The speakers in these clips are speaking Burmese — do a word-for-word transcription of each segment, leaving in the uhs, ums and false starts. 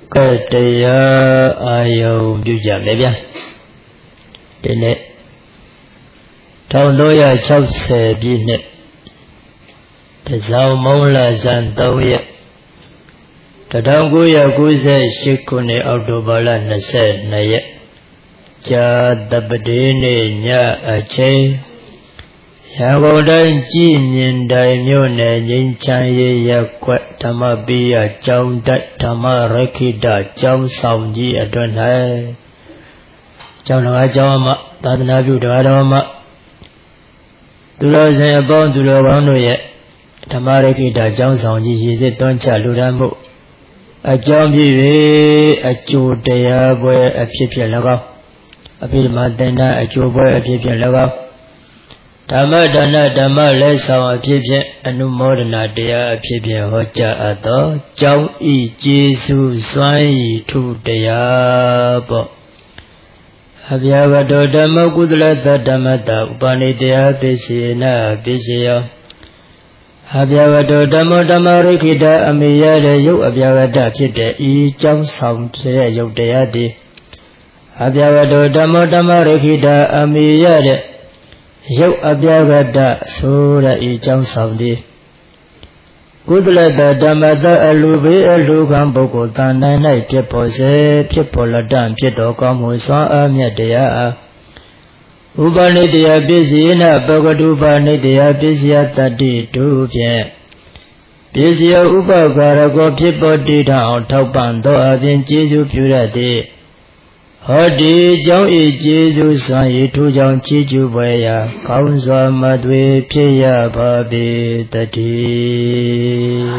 ကတရားအာယုံပြုကြမယ်ဗျာဒီနေ့one thousand three hundred sixtyပြည့်နှစ်တဇောင်းမုံလဇန်threeရက်one thousand nine hundred ninety-eightခုနှစ်အောက်တိုဘာလtwenty-twoရက်ဇာတပတိနေ့ညအချိန်ရန်ကုန်တိုင်းကြည်မြင်တိုင်မြို့နယ်ငြိမ်းချမ်းရေးရပ်ကွက်ဓမ္မပိယကျောင်းတိုက်ဓမ္မရခိတကျောင်းဆောင်ကြီးအတွင်၌ကျောင်းတော်ကျောင်းအမသာသနာပြုတရားတော်မှာသူတော်စင်အပေါင်းသူတော်ကောင်းတို့ရဲ့ဓမ္မရခိတကျောင်းဆောင်ကြီးရည်စည်တွန်းချလူရန်မှုအကြောင်းဖြစ်၍အကျိုးတရားပွဲအဖြစ်ဖြင့်၎င်းအပိဓမ္မာသင်္ဍအကျိုးပွဲအဖြစ်ဖြင့်၎င်းဓမ္မဒါနဓမ္မလက်ဆောင်အဖြစ်ဖြင့်အနုမောဒနာတရားအဖြစ်ဖြင့်ဟောကြားအပ်သောကျောင်းဤကျေးဇူးစွမ်းဤထုတရားပေါ့အဗျာဂတောဓမ္မကုသလတဓမ္မတဥပနိတရားပိစေနပိစေယအဗျာဂတောဓမ္မဓမ္မရိခိတအမိရတဲ့ယုတ်အဗျာဂတဖြစ်တဲ့ဤကျောင်းဆောင်တဲ့ယုတ်တရားသည်အဗျာဂတောဓမ္မဓမ္မရိခိတအမိရတဲ့ရုပ်အပြာဂတဆိုရဤကျောင်းဆောင်သည်ကုသလတဓမ္မတအလူဘေးအလူခံပုဂ္ဂိုလ်တန်တိုင်း၌ဖြစ်ပေါ်စေဖြစ်ပေါ်လတံဖြစ်တော်ကောင်းမှုစွမ်းအားမြတ်တရားအားဥပနိတယပစ္စည်းနာပဂတုပနိတယပစ္စယတတ္တိတို့ဖြင့်ပစ္စယဥပကာရကောဖြစ်ပေါ်တည်ထအောင်ထောက်ပံ့သောအပြင်ကျေးဇူးပြုရသည်ဟောဒီကျောင်းဤကျေးဇူးစွမ်းဤထူးကြောင့်ချီးကျူးပွဲရာကောင်းစွာမသွေဖြစ်ရပါပေတည်း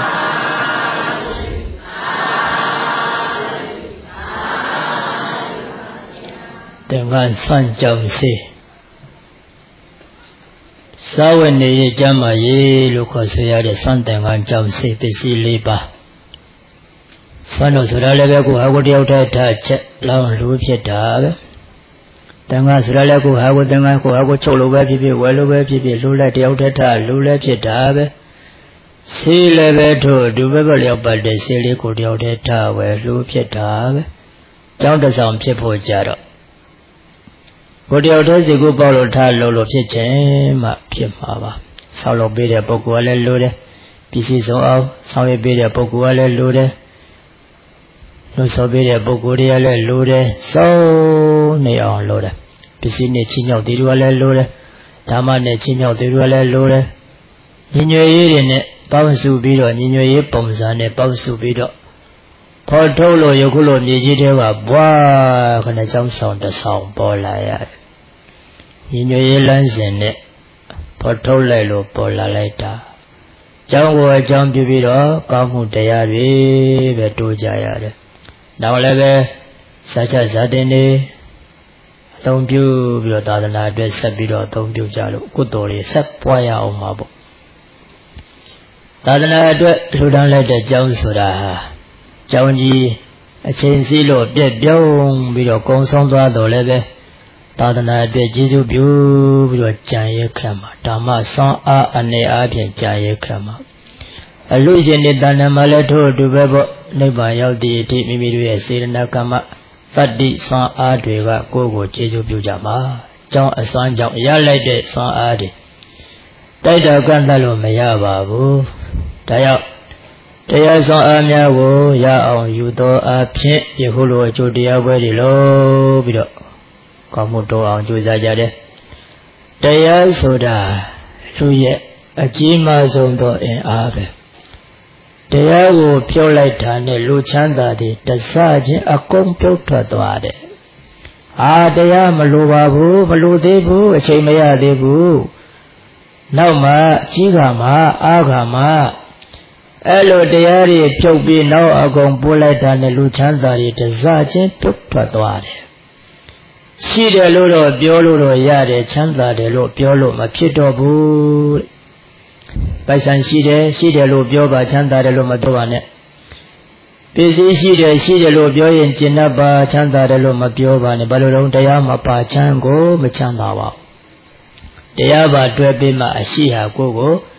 သင်္ကန်းစံကြောင့်စေသာဝနေရကျမ်းမာရေးလို့ခေါ်ဆိုရတဲ့စံသင်္ကန်းကြောင့်စေပစ္စည်း၄ပါးဆန်းလို့ဆိုတာလည်းပဲကိုဟာကိုတယောက်တည်းထားချက်လောင်းလူဖြစ်တာပဲတန်ခါဆိုတာလည်းကိုဟာကိုတန်ခါကိုဟာကိုချုပ်လို့ပဲဖြစ်ဖြစ်ဝယ်လို့ပဲဖြစ်ဖြစ်လူလည်းတယောက်တည်းထားလူလည်းဖြစ်တာပဲဆေးလည်းပဲထို့ဒုဘဘလျောက်ပတ်တဲ့ဆေးလေးကိုတယောက်တည်းထားဝယ်လူဖြစ်တာပဲကျောင်းတဆောင်ဖြစ်ဖို့ကြတော့ကိုတယောက်တည်းစီကိုပေါလို့ထားလို့လို့ဖြစ်ခြင်းမှဖြစ်မှာပါဆောက်လုပ်ပေးတဲ့ပုဂ္ဂိုလ်ကလည်းလူတယ်ပစ္စည်းစုံအောင်ဆောင်ရွက်ပေးတဲ့ပုဂ္ဂိုလ်ကလည်းလူတယ်လို့ဆိုပေးတဲ့ပုဂ္ဂိုလ်တွေကလည်းလိုတယ်စောင်းနေအောင်လိုတယ်ပစ္စည်းနဲ့ချင်းညောက်တွေတွေကလည်းလိုတယ်ဓမ္မနဲ့ချင်းညောက်တွေကလည်းလိုတယ်ညီညွတ်ရေးတွေနဲ့ပေါင်းစုပြီးတော့ညီညွတ်ရေးပုံစံနဲ့ပေါင်းစုပြီးတော့ဖော်ထုတ်လို့ယခုလိုမြေကြီးတွေကဘွားခနဲ့ကျောင်းဆောင်တစ်ဆောင်ပေါ်လာရတယ်ညီညွတ်ရေးလမ်းစဉ်နဲ့ဖော်ထုတ်လိုက်လို့ပေါ်လာလိုက်တာကျောင်းကိုအကြောင်းပြုပြီးတော့ကောင်းမှုတရားတွေပဲတိုးကြရတယ်နောက်လည်းပဲစာချဇာတင်နေအသုံးပြုပြီးတော့သာသနာအတွက်ဆက်ပြီးတော့အသုံးပြုကြလို့ကုသိုလ်တွေဆက်ပွားရအောင်ပါပေါ့သာသနာအတွက်လှူဒါန်းလိုက်တဲ့ကျောင်းဆိုတာဟာကျောင်းကြီးအချိန်စီးလို့ပြက်ပြုံးပြီးတော့ကုံဆုံးသွားတော့လည်းပဲသာသနာအတွက်ကျေးဇူးပြုပြီးတော့ကြံရခံမှာဓမ္မဆွမ်းအားအနေအားဖြင့်ကြံရခံမှာအလူရှင်တွေတဏ္ဍာမှာလည်းထို့အတူပဲပေါ့နိဗ္ဗာန်ရောက်သည့်အထိမိမိတို့ရဲ့စေတနာကမ္မတတ္တိဆွမ်းအားတွေကကိုယ့်ကိုကျေးဇူးပြုကြမှာကျောင်းအစွမ်းကြောင့်ရလိုက်တဲ့ဆွမ်းအားတွေတိုက်တော်ကန့်သတ်လို့မရပါဘူးဒါကြောင့်တရားဆွမ်းအားများကိုရအောင်ယူသောအဖြစ်ယခုလိုအကျိုးတရားပွဲတွေလို့ပြီးတော့ကောင်းမှုတော်အောင်ကြိုးစားကြတယ်တရားဆိုတာလူရဲ့အကြီးမားဆုံးသောအင်အားပဲတရားကိုဖြုတ်လိုက်တာနဲ့လူချမ်းသာတွေတစချင်းအကုန်ပြုတ်ထွက်သွားတယ်။အာတရားမလိုပါဘူးမလိုသေးဘူးအချိန်မရသေးဘူး။နောက်မှကြီးကမှအားကမှအဲ့လိုတရားတွေဖြုတ်ပြီးနောက်အကုန်ပို့လိုက်တာနဲ့လူချမ်းသာတွေတစချင်းပြုတ်ထွက်သွားတယ်။ရှိတယ်လို့တော့ပြောလို့တော့ရတယ်ချမ်းသာတယ်လို့ပြောလို့မဖြစ်တော့ဘူးတဲ့ပိုက်ဆံရှိတယ်ရှိတယ်လို့ပြောပါချမ်းသာတယ်လို့မပြောပါနဲ့ပစ္စည်းရှိတယ်ရှိတယ်လို့ပြောရင်ကျင့်တတ်ပါချမ်းသာတယ်လို့မပြောပါနဲ့ဘာလို့တော့တရားမပါချမ်းကိုမချမ်းသာပါတရားပါတွဲပြီးမှအရှိဟာကိုကို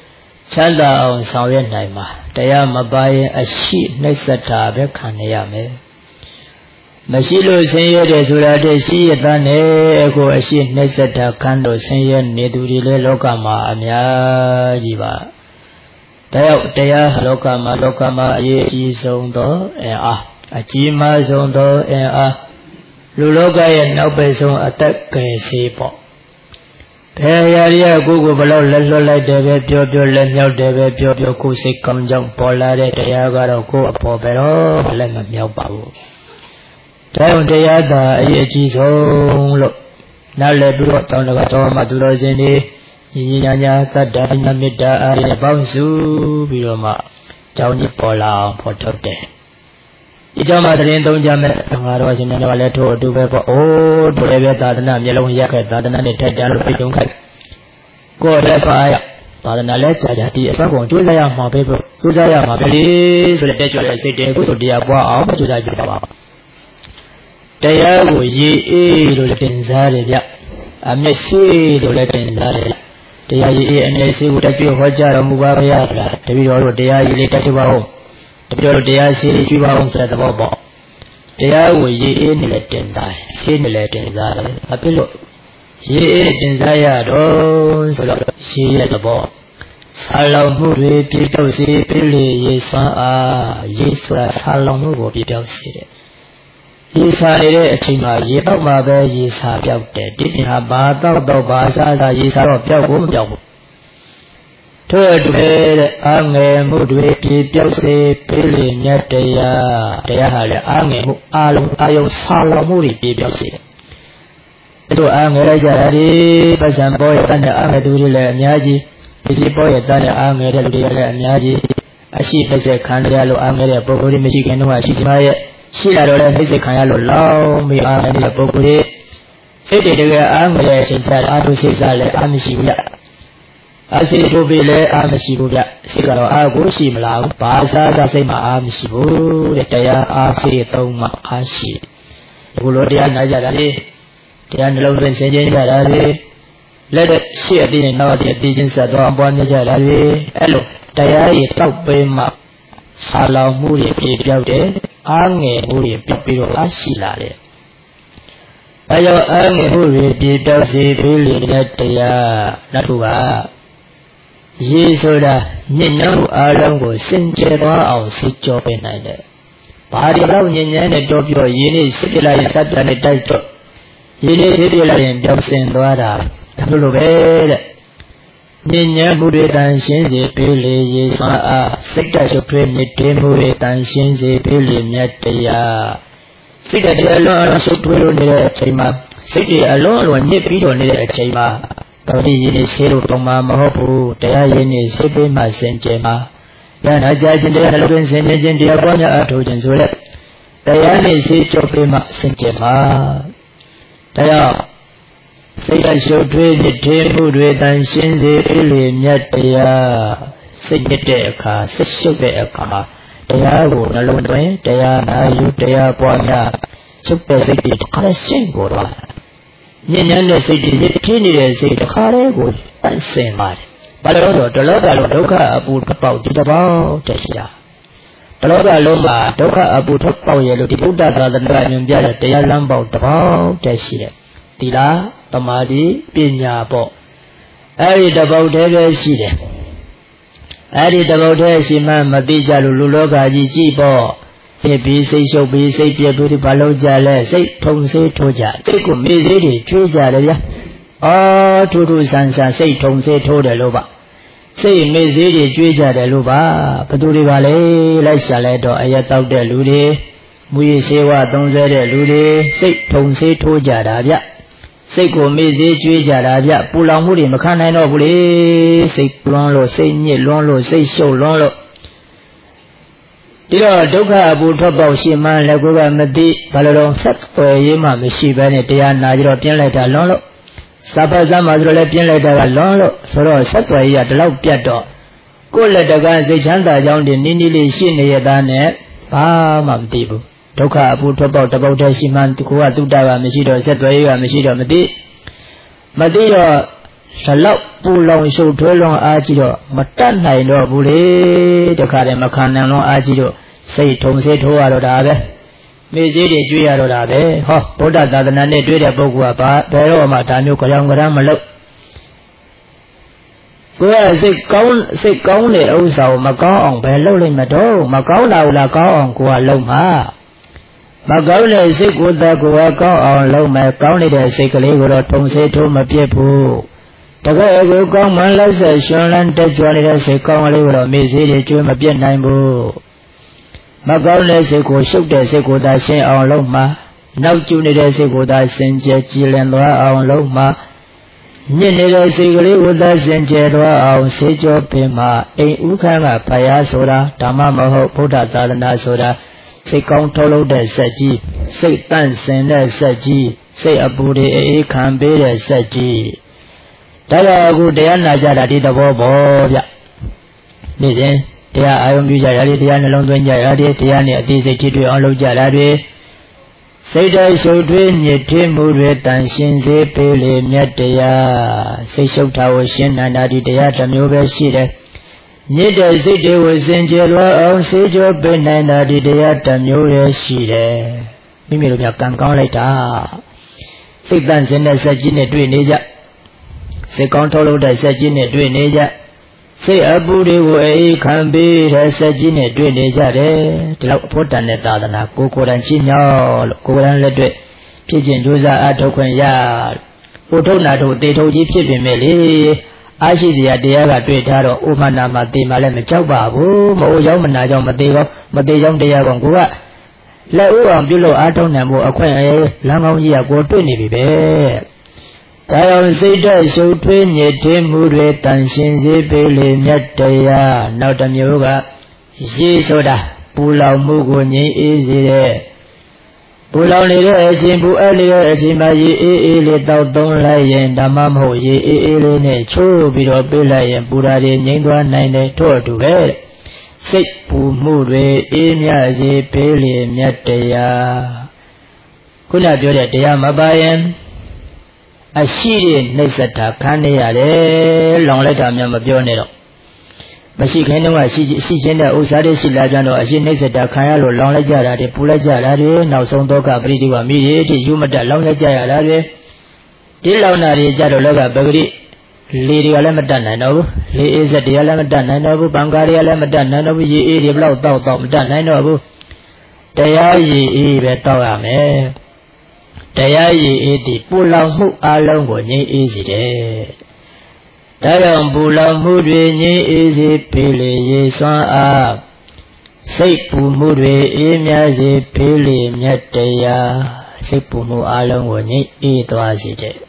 ချမ်းသာအောင်ဆောင်ရွက်နိုင်မှာတရားမပါရင်အရှိနှိစ္စတာပဲခံရမယ်မရှိလို့ဆင်းရဲတယ်ဆိုတာတည်းရှိရတဲ့နဲ့ကိုအရှိနှိစ္စတာခံလို့ဆင်းရဲနေသူတွေလည်းလောကမှာအများကြီးပါတရားတရားလောကမှာလောကမှာအရေးအကြီးဆုံးသောအင်အားအကြီးမားဆုံးသောအင်အားလူလောကရဲ့နောက်ပဲဆုံးအသက်ကယ်ဆေးပေါ့ဘယ်ရာရီကကိုယ်ကိုဘလို့လက်လွတ်လိုက်တယ်ပဲပြောပြောလက်မြောက်တယ်ပဲပြောပြောကိုယ်စိတ်ကောင်းကြောင့်ပေါ်လာတဲ့တရားကတော့ကိုယ်အပေါ်ပဲတော့လက်မမြောက်ပါဘူးတရားတရားသာအရေးအကြီးဆုံးလို့နားလည်ပြီးတော့တောင်းတကတော်မှသူတော်စင်တွေညီညီညာညာသတ္တနာမေတ္တာအားဖြင့်ပေါင်းစုပြီးတော့မှကြောင်းကြီးပေါ်လာအောင်ဖော်ထုတ်တယ်ဒီကြောင့်မှတရင်သုံးကြမဲ့သံဃာတော်ရှင်များလည်းထို့အတူပဲပေါ့အိုးတို့လည်းပဲသာသနာမျိုးလုံးရက်ခဲ့သာသနာနဲ့ထက်ကြလို့ပြုံခိုက်ကိုယ်လည်းဆွာရသာသနာလည်းကြာကြာဒီအစွမ်းကုန်ကျိုးစားရမှာပဲပေါ့ကျိုးစားရမှာပဲလေဆိုတဲ့တက်ကြွတဲ့စိတ်တွေကိုဆိုတရားပွားအောင်ကျိုးစားကြပါပါတရားကိုရေးအေးလို့လည်းတင်စားတယ်ဗျအမျက်ရှိလို့လည်းတင်စားတယ်တရားရေးအေးအမျက်ရှိကိုတက်ကြွဟောကြားတော်မူပါဗျာဆိုတာတပည့်တော်တို့တရားရေးလေးတက်ကြွပါဦးတပည့်တော်တရားရှိကြွပါအောင်ဆိုတဲ့သဘောပေါ့တရားကိုရေးအေးနဲ့လည်းတင်စားတယ်ရှိနဲ့လည်းတင်စားတယ်ဘာဖြစ်လို့ရေးအေးတင်စားရတော့ဆိုတော့ရှိရဲ့သဘောဆာလောင်မှုတွေပြည့်တော့စေပြလေရေးစွမ်းအားရေးဆိုတာဆာလောင်မှုကိုပြည့်ပြောက်စေတယ်ရေစာနေတဲ့အချိန်မှာရေတော့မှပဲရေစာပြောက်တယ်ဒီပြင်ဟာဘာတော့တော့ဘာစားစားရေစာတော့ပြောက်ဖို့မပြောက်ဘူးထို့အတူတဲ့အငယ်မှုတွေပြေပြောက်စေပေးလေမြတ်တရားတရားဟာလည်းအငယ်မှုအလုံးအယုံဆာလောင်မှုတွေပြေပြောက်စေတယ်တို့အငယ်လိုက်ကြတာဒီပတ်စံပေါ်ရတဲ့အငယ်သူတွေလည်းအများကြီးပစ္စည်းပေါ်ရတဲ့အငယ်တဲ့လူတွေလည်းအများကြီးအရှိပိစေခံရလို့အငယ်တဲ့ပုဂ္ဂိုလ်တွေမရှိခင်တော့ရှိကြရဲ့ရှိလာတော့လည်းသိစိတ်ခံရလို့လောင်းပြီးအားနေတဲ့ပုဂ္ဂိုလ်တွေစိတ်တွေတကယ်အားမလဲအချိန်ချအားထုတ်စိတ်စားလဲအားမရှိဘူးဗျအစိတ်ထုတ်ပြီးလဲအားမရှိဘူးဗျစိတ်ကတော့အားကိုရှိမလားဘူးဘာစားစားစိတ်မှာအားမရှိဘူးတဲ့တရားအားစိတ်သုံးမှအားရှိဒီလိုတရားနာကြတာလေတရားနှလုံးသွင်းဆင်ခြင်ကြတာလေလက်တဲ့ရှေ့အသေးနဲ့နောက်အသေးအသေးချင်းဆက်သွားအပွားများကြတာလေအဲ့လိုတရားရည်တောက်ပေးမှဆာလောင်မှုတွေပြေပြောက်တယ်အားငယ်မှုတွေပြပြီးတော့အားရှိလာတယ်အဲကြောင့်အားငယ်မှုတွေပြေပြောက်စေပြီးလေတဲ့တရားနောက်တစ်ခုကရေဆိုတာညဉ့်ညမ်းမှုအားလုံးကိုစင်ကြယ်သွားအောင်စိတ်ကြောပေးနိုင်တယ်ဘာတွေတော့ညဉ့်ညမ်းတဲ့တော့ပြောရင်းနဲ့စိတ်ကြလိုက်စက်ပြနဲ့တိုက်တော့ရင်းနဲ့စိတ်ကြလိုက်ရင်ပြောက်စင်သွားတာဒါလိုလိုပဲတဲ့ညဉ့်ညမ်းမှုတွေတန်ရှင်းစေပြီးလေရေစွမ်းအားစိတ်တရှုပ်ထွေးမြစ်တင်းမှုတွေတန်ရှင်းစေပြီးလေမြတ်တရားစိတ်တည်းအလုံးအလုံးရှုပ်ထွေးလို့နေတဲ့အချိန်မှာစိတ်တွေအလုံးအလုံးညစ်ပြီးတော့နေတဲ့အချိန်မှာတော်ဒီရင်းနေဆေးလို့တော့မှမဟုတ်ဘူးတရားရင်းနေစိတ်ပေးမှစင်ကြယ်မှာရဟနာကြခြင်းတရားနှလုံးစင်ကြယ်ခြင်းတရားပွားများအထောက်ခြင်းဆိုတဲ့တရားနဲ့စိတ်ကြုတ်ပေးမှစင်ကြယ်မှာတရားစိတ်အရှုပ်ထွေးမြစ်တင်းမှုတွေတန်ရှင်းစေပြီးလေမြတ်တရားစိတ်ညစ်တဲ့အခါစိတ်ရှုပ်တဲ့အခါတရားကိုနှလုံးသွင်းတရားနာယူတရားပွားများချုပ်တဲ့စိတ်တွေတစ်ခါရှင်းကိုတော့ညဉ့်ညမ်းတဲ့စိတ်တွေပြင်းနေတဲ့စိတ်တစ်ခါလေးကိုအဆင်ပါတယ်ဘာလို့လဲဆိုတော့တလောကလုံးဒုက္ခအပူထွက်ပေါက်ဒီတစ်ပေါက်တည်းရှိတာတလောကလုံးမှာဒုက္ခအပူထွက်ပေါက်ရဲ့လို့ဒီဗုဒ္ဓသာသနာ့ညွှန်ပြတဲ့တရားလမ်းပေါက်တစ်ပေါက်တည်းရှိတယ်ဒီလားသမာဓိပညာပေါ့အဲ့ဒီတစ်ပေါက်တည်းပဲရှိတယ်အဲ့ဒီတစ်ပေါက်တည်းရှိမှမသိကြလို့လူလောကကြီးကြည့်ပေါ့ဖြစ်ပြီးစိတ်ရှုပ်ပြီးစိတ်ပြက်ပြီးဘာလို့ကြလဲစိတ်ထုံစေးထိုးကြစိတ်ကိုမေ့စေးတွေကျွေးကြတယ်ဗျာအော်ထူးထူးဆန်းဆန်းစိတ်ထုံစေးထိုးတယ်လို့ပါစိတ်မေ့စေးတွေကျွေးကြတယ်လို့ပါဘသူတွေပါလဲလိုက်ရှာလဲတော့အရက်တောက်တဲ့လူတွေမူရစေဝသုံးဆဲတဲ့လူတွေစိတ်ထုံစေးထိုးကြတာဗျစိတ်ကိုမေ့စေးကျွေးကြတာဗျပူလောင်မှုတွေမခံနိုင်တော့ဘူးလေစိတ်လွန်းလို့စိတ်ညစ်လွန်းလို့စိတ်ရှုပ်လွန်းလို့ဒီတော့ဒုက္ခအပူထွက်ပေါက်ရှိမှလည်းကိုယ်ကမသိဘာလို့တော့ဆက်သွယ်ရေးမှမရှိဘဲနဲ့တရားနာကြတော့ပြင်းလိုက်တာလွန်းလို့စာပတ်စမ်းမှာဆိုတော့လည်းပြင်းလိုက်တာကလွန်းလို့ဆိုတော့ဆက်သွယ်ရေးကဒီလောက်ပြတ်တော့ကိုယ်လက်တကစိတ်ချမ်းသာကြောင်းဒီနည်းနည်းလေးရှိနေရတာနဲ့ဘာမှမသိဘူးဒုက္ခအပူထွက်ပေါက်တစ်ပေါက်တည်းရှိမှကိုယ်ကတုတ္တကမရှိတော့ဆက်သွယ်ရေးကမရှိတော့မသိမသိတော့ The love pull so twelve agido, Matan I know Bule, the Kademakan and no agido, say Tom say to Arodabe. Mizidi Juya Rodabe, ho, Buddha than a Nedra Bogua, Pero Matanu Koyangaramalo. Go as a count, say count it also, Macau, Bello in Mato, Macau la Cao, Kualoma. Macau is sick with the Guaca on low, my county, the sick labor, Tom say to my people. The guy will come one less, Shonan, the Johnny, the sick on labor, Mizidi to my bien nine. Macau is sick with shook the sick with I say on Loma. Now Juni the sick with I send Jil and on Loma. Nene sigli uda senjedwa au sejo pema e ukanga paya soda dhamma maho Buddha Thadana soda sei kaung tholo de sat ji sei tan sin de sat ji sei apu de e khan pe de sat ji da ya aku taya na ja di thabo bo bya ni sin taya ayom pyu ja ya de taya nalong twin ja ya de taya ne ati sei thi twi aung lou ja la de Say that so twin yet Timur and Shin Ze Pele Miataya, say so tower Shin and Aditya Tamuga Shida. Neither say they was in Jelwa or say your pen and Aditya Tamuga Shida. Mimiruka can come later. Say dance in the Sajina Twinaja. Say control the Sajina Twinaja. Say Abu de can be the Sajina Twinaja. Potan Tadana, Coco and Chino, Coran Ledre, Pigeon Juza Atokan Yard. Potonato, they told you Pippin Meli. I see the idea that Twitter, Umana Mati Malem Chauba, Mo Yomana Mateo, Mateo de Yagongua. La Uam below Atonamo, acquire Lamon Yago Twenty. Tayon Sita so twin yet Timur and Shinzi Pele Miataya, not a yoga. She soda. Pulau mugu ni easy there. Pulau ni le jimbu earlier jimba ye e le tau tong lai yen damam ho ye e le ne chu pi ro pe lai yen pura de ngin twa nain de tho tu be. Sait pu mu de e mya si pe le myat taya. Kuna pyo de taya ma pa yen a shi de naisata khan ne ya le long lai ta mya ma pyo ne do. Bashi kind of she sent the Osade Silagano, as she next at the Kayalo, Long Jara, the Pula Jara, now some doka pretty one mediated, you met a long Jara. Tilonari Jarologa Bagri, Lady Alamadan, I know, Lee is at the Alamadan, I know, Bangari Alamadan, I know, ye eat a blow dog, done, I know. Tayaji e betawame. Tayaji e the Pula who alone when ye easy there. Tayam Bula Mudwe ni easy pele ye son up. Seipu Mudwe emyazi pele myataya. Seipu mu along when ye eat was it.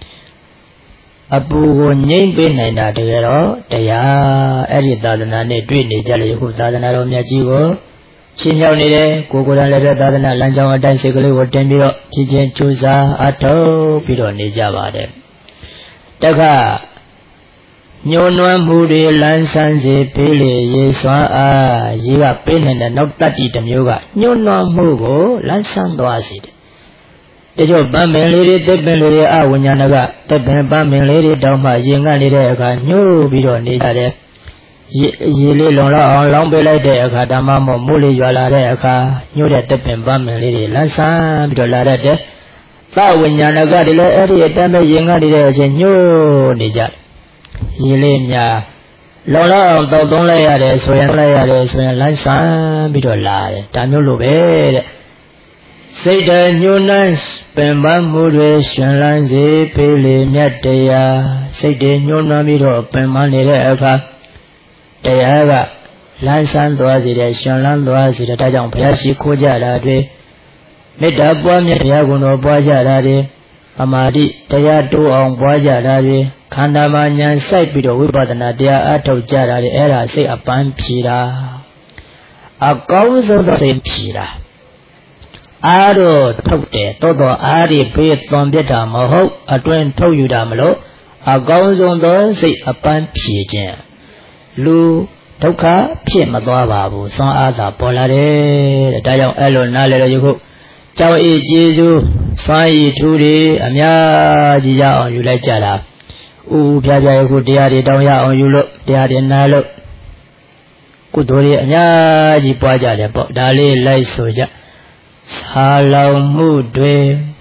Abu name be nina de gero, Taya, Eritadana, Twin, Jali, who Tadana Miajigo. Chinonide, Kukulan Letter Tadana, Lanjama Dansically, or Temiro, Chichen Chusa, Ato, Pidoni Javade. Taka. Nyonwa Mudi Lansanze Pele Yeswa a Yiga Pen and not that it and yoga. Nyonwa Mugo Lansan Doasid. The job Bamin lady, the Ben lady, a Winyanaga, the Ben Bamin lady, Dama Yinga Nideka, New Bidon Nidade. Yili Lola on Long Bela Deca, Damamo Muli Yola Deca, knew that the Ben Bamin lady Lansan Bidola de. Fa Winyanaga, the area Dama Yinga Nideka, New Nija. Yilimya Lola don't lay at it, so and lay at it, so and like some bit of lie. Daniel Lube say the new nice Pemba Mudration Lanze Pele Miataya, say the new Namiro Pemani Eva. Tayava Lansan was it, Shanlan was it, Tajam Piashi Koja, made up one Yaguno Boja, Amadi Tayatu on Boja. Kandamanyan side video Wibadana, dear Ato Jara, the era say a pan pira. A cause of the same pira. Ado Tote, Toto Ari, Pit from Beta Moho, a twin told you damalo, a cause on the say a pan pigeon. Lu Toka, Pia Madababu, some other Polare, the Dial Elo Nale Yugo, Chow E. Jesu, Sai Trudy, Amya Jia on you like Jara. ဥပြပြယခုတရားတွေတောင်းရအောင်ယူလို့တရားတွေနားလို့ကုသိုလ်တွေအများကြီးပွားကြတယ်ပေါ့ဒါလေးလိုက်ဆိုကြဆာလောင်မှုတွေ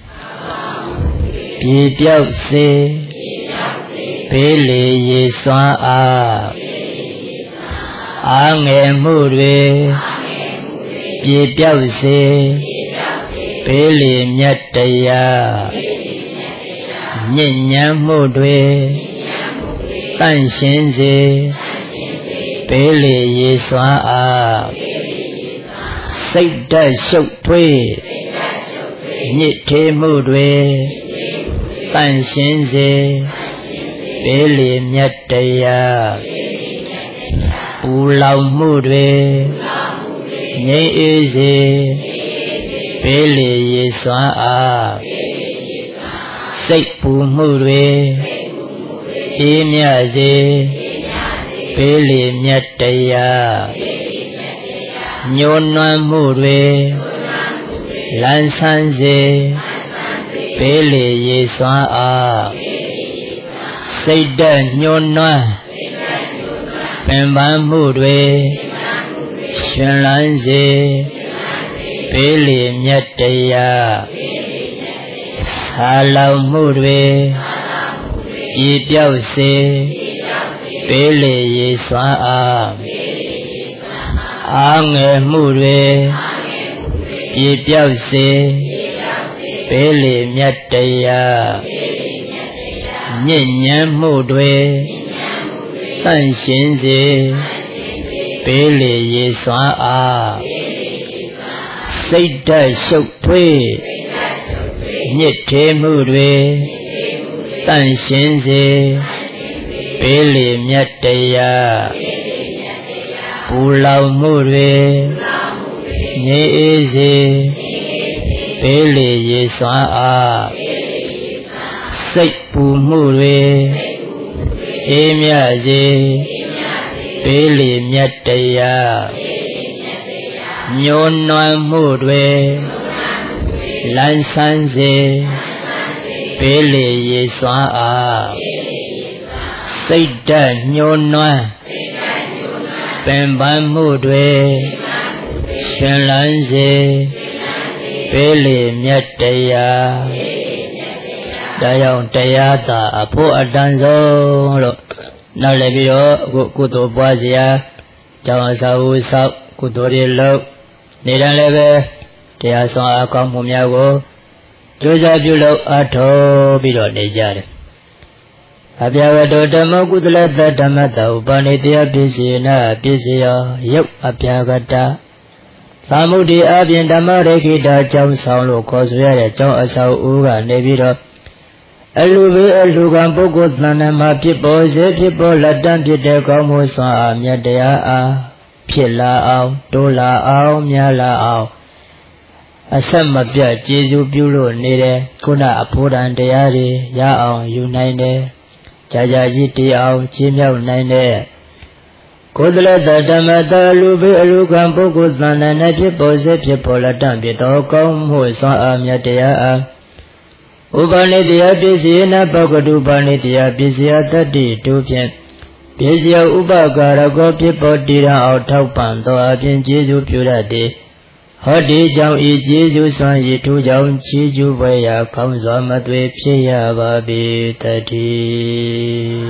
ပြေပြောက်စေဘေးလေရေစွမ်းအားအာငယ်မှုတွေပြေပြောက်စေဘေးလေမြတ်တရားညဉ့်ညမ်းမှုတွေတန့်ရှင်းစေဘေးလေရေစွမ်းအားစိတ်ဓာတ်ရှုပ်ထွေးညစ်ထေးမှုတွေတန့်ရှင်းစေဘေးလေမြတ်တရားပူလောင်မှုတွေငြိမ်းအေးစေဘေးလေရေစွမ်းအားစိတ်ပူမှုတွေအေးမြစေဘေးလေမြတ်တရားညှိုးနွမ်းမှုတွေလန်းဆန်းစေဘေးလေရေစွမ်းအားစိတ်ဓာတ်ညှိုးနွမ်းပင်ပန်းမှုတွေရှင်လန်းစေဘေးလေမြတ်တရားဆာလောင်မှုတွေပြေပြောက်စေဘေးလေရေစွမ်းအားအာငယ်မှုတွေပြေပြောက်စေဘေးလေမြတ်တရားညဉ့်ညမ်းမှုတွေတန့်ရှင်းစေဘေးလေရေစွမ်းအားစိတ်ဓာတ်ရှုပ်ထွေးညစ်ထေးမှုတွေတန့်ရှင်းစေဘေးလေမြတ်တရားပူလောင်မှုတွေငြိမ်းအေးစေဘေးလေရေစွမ်းအားစိတ်ပူမှုတွေအေးမြစေဘေးလေမြတ်တရားညှိုးနွမ်းမှုတွေလန်းဆန်းစေဘေးလေရေစွမ်းအားစိတ်ဓာတ်ညှိုးနွမ်းပင်ပန်းမှုတွေရှင်လန်းစေဘေးလေမြတ်တရားဒါကြောင့်တရားသာအဖို့အတန်းဆုံးလို့နောက်လည်းပြီးတော့အခုကုသိုလ်ပွားစရာကျောင်းအစာဦးဆောက်ကုသိုလ်တွေလုပ်နေတိုင်းလည်းပဲတရားဆောင်အကောင်းမှုများကိုကြိုးစားပြုလုပ်အားထုတ်ပြီးတော့နေကြတယ်အပြဝတ္တဓမ္မကုသလတဓမ္မတဥပနိတရားပစ္စည်းနာပစ္စယယုတ်အပြကတသာမုဒ္ဒေအပြင်ဓမ္မရေခိတာကျောင်းဆောင်လို့ခေါ်ဆိုရတဲ့ကျောင်းအစာဦးကနေပြီးတော့အလူဘေးအလူကံပုဂ္ဂိုလ်သဏ္ဍာန်မှာဖြစ်ပေါ်စေဖြစ်ပေါ်လက်တန်းဖြစ်တဲ့ကောင်းမှုစွမ်းအားမြတ်တရားအားဖြစ်လာအောင်တိုးလာအောင်များလာအောင်အဆက်မပြတ်ကျေစုပြုလို့နေတဲ့ခုနအဖို့တန်တရားတွေရအောင်ယူနိုင်တယ်ကြာကြာကြီးတည်အောင်ချီးမြှောက်နိုင်တဲ့ကိုယ်တည်းဓမ္မတလူဘေးအလူကံပုဂ္ဂိုလ်သဏ္ဍာန်နဲ့ဖြစ်ပေါ်စေဖြစ်ပေါ်လက်တန်းဖြစ်သောကောင်းမှုစွမ်းအားမြတ်တရားအားဥပနိတရားပစ္စည်းနာပကတုပနိတရားပစ္စယတတ္တိတို့ဖြင့်ပစ္စယဥပကာရကောဖြစ်ပေါ်တည်ရအောင်ထောက်ပံ့သောအပြင်ကျေးဇူးပြုရသည်ဟောဒီကြောင့်ဤကျေးဇူးစွမ်းရည်ထူးကြောင့်ချီးကျူးပွဲရာကောင်းစွာမသွေဖြစ်ရပါပေတည်း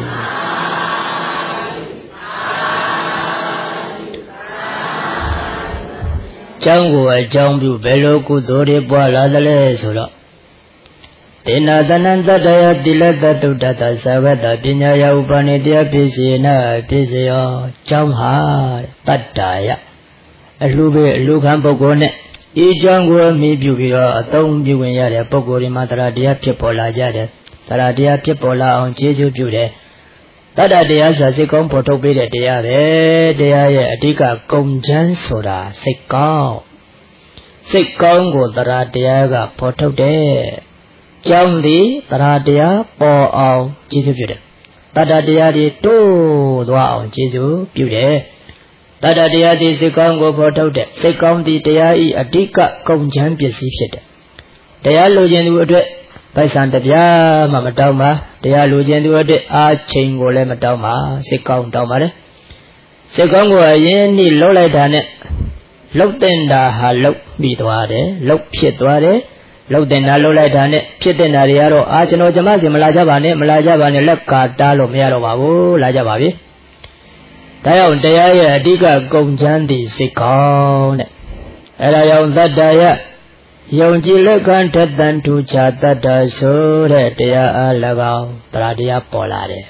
ကျောင်းကိုအကြောင်းပြုဘယ်လိုကုသိုလ်တွေပွားလာသလဲဆိုတော့တေနာတနံတတယတိလတတုဒ္ဒတသဝတ္တပညာယဥပနိတရားပစ္စည်းနာပစ္စယောကျောင်းဟာတတ္တယအလှပဲအလူခံပုဂ္ဂိုလ်နဲ့ဤကျောင်းကိုအမိပြုပြီးတော့အသုံးပြုဝင်ရတဲ့ပုဂ္ဂိုလ်တွေမှာတရားတရားဖြစ်ပေါ်လာကြတယ်တရားတရားဖြစ်ပေါ်လာအောင်ကျေးဇူးပြုတယ်တတ္တတရားဆိုစိတ်ကောင်းပေါ်ထုတ်ပေးတဲ့တရားပဲတရားရဲ့အဓိကကုံချမ်းဆိုတာစိတ်ကောင်းစိတ်ကောင်းကိုတရားတရားကပေါ်ထုတ်တယ်ကျောင်းသည်တရားတရားပေါ်အောင်ကျေးဇူးပြုတယ်တတ္တတရားတွေတိုးသွားအောင်ကျေးဇူးပြုတယ်တတ္တတရားသည်စိတ်ကောင်းကိုပေါ်ထုတ်တဲ့စိတ်ကောင်းသည်တရားဤအဓိကကုံချမ်းပစ္စည်းဖြစ်တယ်တရားလိုချင်သူအတွက်ပိုက်ဆံတပြားမှမတောင်းပါတရားလူချင်းသူအတွက်အားချိန်ကိုလည်းမတောင်းပါစိတ်ကောင်းတောင်းပါတယ်စိတ်ကောင်းကိုအရင်နှိလှုပ်လိုက်တာနဲ့လှုပ်တင်တာဟာလှုပ်ပြီးသွားတယ်လှုပ်ဖြစ်သွားတယ်လှုပ်တင်တာလှုပ်လိုက်တာနဲ့ဖြစ်တင်တာတွေကတော့အာကျွန်တော်ကျမစီမလာကြပါနဲ့မလာကြပါနဲ့လက်ကာတားလို့မရတော့ပါဘူးလာကြပါပြီဒါကြောင့်တရားရဲ့အဓိကကုန်ချမ်းသည့်စိတ်ကောင်းတဲ့အဲ့ဒါကြောင့်သတ္တယယုံကြည်လက်ခံထက်သန်ထူခြားတတ်တာဆိုတဲ့တရားအား၎င်းတရားတရားပေါ်လာတယ်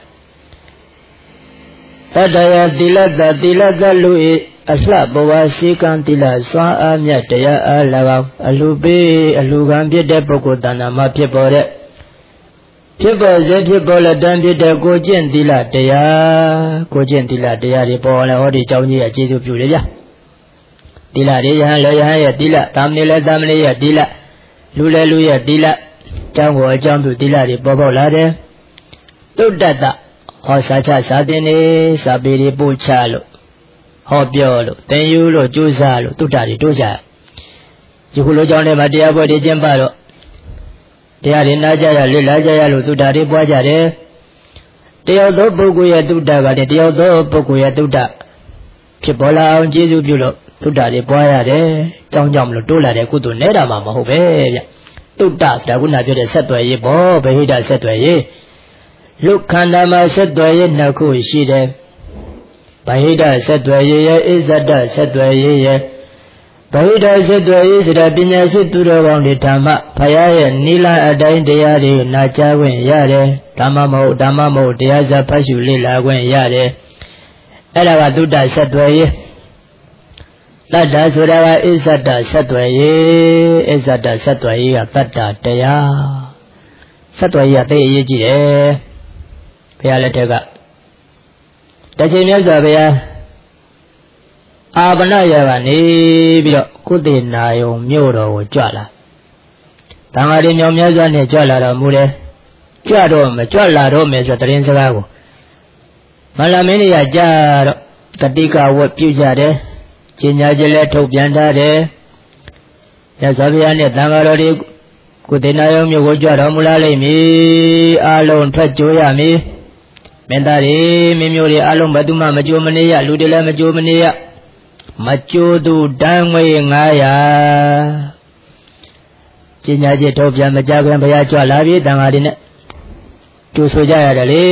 တတ္တယသီလတသီလတလူ၏အလှဘဝစီကံသီလစွမ်းအားမြတ်တရားအား၎င်းအလူပေးအလူကံဖြစ်တဲ့ပုဂ္ဂိုလ်တဏ္ဍာမှာဖြစ်ပေါ်တဲ့ဖြစ်ပေါ်စေဖြစ်ပေါ်လက်တန်းဖြစ်တဲ့ကိုကျင့်သီလတရားကိုကျင့်သီလတရားတွေပေါ်လာဟောဒီကြောင်းကြီးရဲ့ကျေးဇူးပြုလေဗျာသီလတွေယဟန်လည်းယဟန်ရဲ့သီလတာမဏေလည်းတာမဏေရဲ့သီလလူလည်းလူရဲ့သီလကျောင်းကိုအကြောင်းပြုသီလတွေပေါ်ပေါက်လာတယ်သုတ္တတဟောစာချစာသင်နေစာပေတွေပို့ချလို့ဟောပြောလို့သင်ယူလို့ကြိုးစားလို့သုတ္တတွေတိုးကြယခုလိုကြောင့်လည်းမတရားပွဲတွေကျင့်ပတော့တရားတွေနားကြရလေ့လာကြရလို့သုတ္တတွေပွားကြတယ်တယောက်သောပုဂ္ဂိုလ်ရဲ့သုတ္တကတည်းတယောက်သောပုဂ္ဂိုလ်ရဲ့သုတ္တဖြစ်ပေါ်လာအောင်ကျေးဇူးပြုလို့သုတ္တတွေပွားရတယ်ကြောင်းကြောင့်မလို့တိုးလာတဲ့ကုသိုလ်နဲ့တာမှမဟုတ်ပဲဗျသုတ္တဆိုတာခုနပြောတဲ့ဆက်သွယ်ရေးပေါ့ဗဟိတဆက်သွယ်ရေးလူခန္ဓာမှာဆက်သွယ်ရေးနှစ်ခုရှိတယ်ဗဟိတဆက်သွယ်ရေးရဲ့ဣဇဒဆက်သွယ်ရေးရဲ့ဗဟိတဆက်သွယ်ရေးဆိုတာပညာရှိသူတော်ကောင်းတွေဓမ္မဖရာရဲ့နိလအတိုင်းတရားတွေနာကြားခွင့်ရတယ်ဓမ္မမဟုတ်ဓမ္မမဟုတ်တရားစာဖတ်ရှုလေ့လာခွင့်ရတယ်အဲ့ဒါကသုတ္တဆက်သွယ်ရေးတတ္တဆိုတာကဣဇဒဆက်သွယ်ရေးဣဇဒဆက်သွယ်ရေးကတတ္တတရားဆက်သွယ်ရေးကသိအရေးကြီးတယ်ဘုရားလက်ထက်ကတချိန်မြတ်စွာဘုရားအာဗနရကနေပြီးတော့ကုသေနာယုံမြို့တော်ကိုကြွလာတန်ဃာတွေမြောင်မြတ်စွာနဲ့ကြွလာတော်မူတယ်ကြွတော့မကြွလာတော့မယ်ဆိုတဲ့သတင်းစကားကိုမလာမင်းတွေကကြားတော့တတိကဝတ်ပြုကြတယ်ကျင်ညာချက်လည်းထုတ်ပြန်ထားတယ်မြတ်စွာဘုရားနဲ့တန်ဃာတော်တွေကုသေနာယုံမြို့ကိုကြွတော်မူလာလိမ့်မည်အလုံးထွက်ကြိုးရမည်မင်းသားတွေမင်းမျိုးတွေအလုံးဘယ်သူမှမကြိုးမနေရလူတွေလည်းမကြိုးမနေရမကြိုးသူတန်းငွေငါးရာကျင်ညာချက်ထုတ်ပြန်မကြခင်ဘုရားကြွလာပြီတန်ဃာတွေနဲ့ကြိုးဆိုကြရတယ်လေ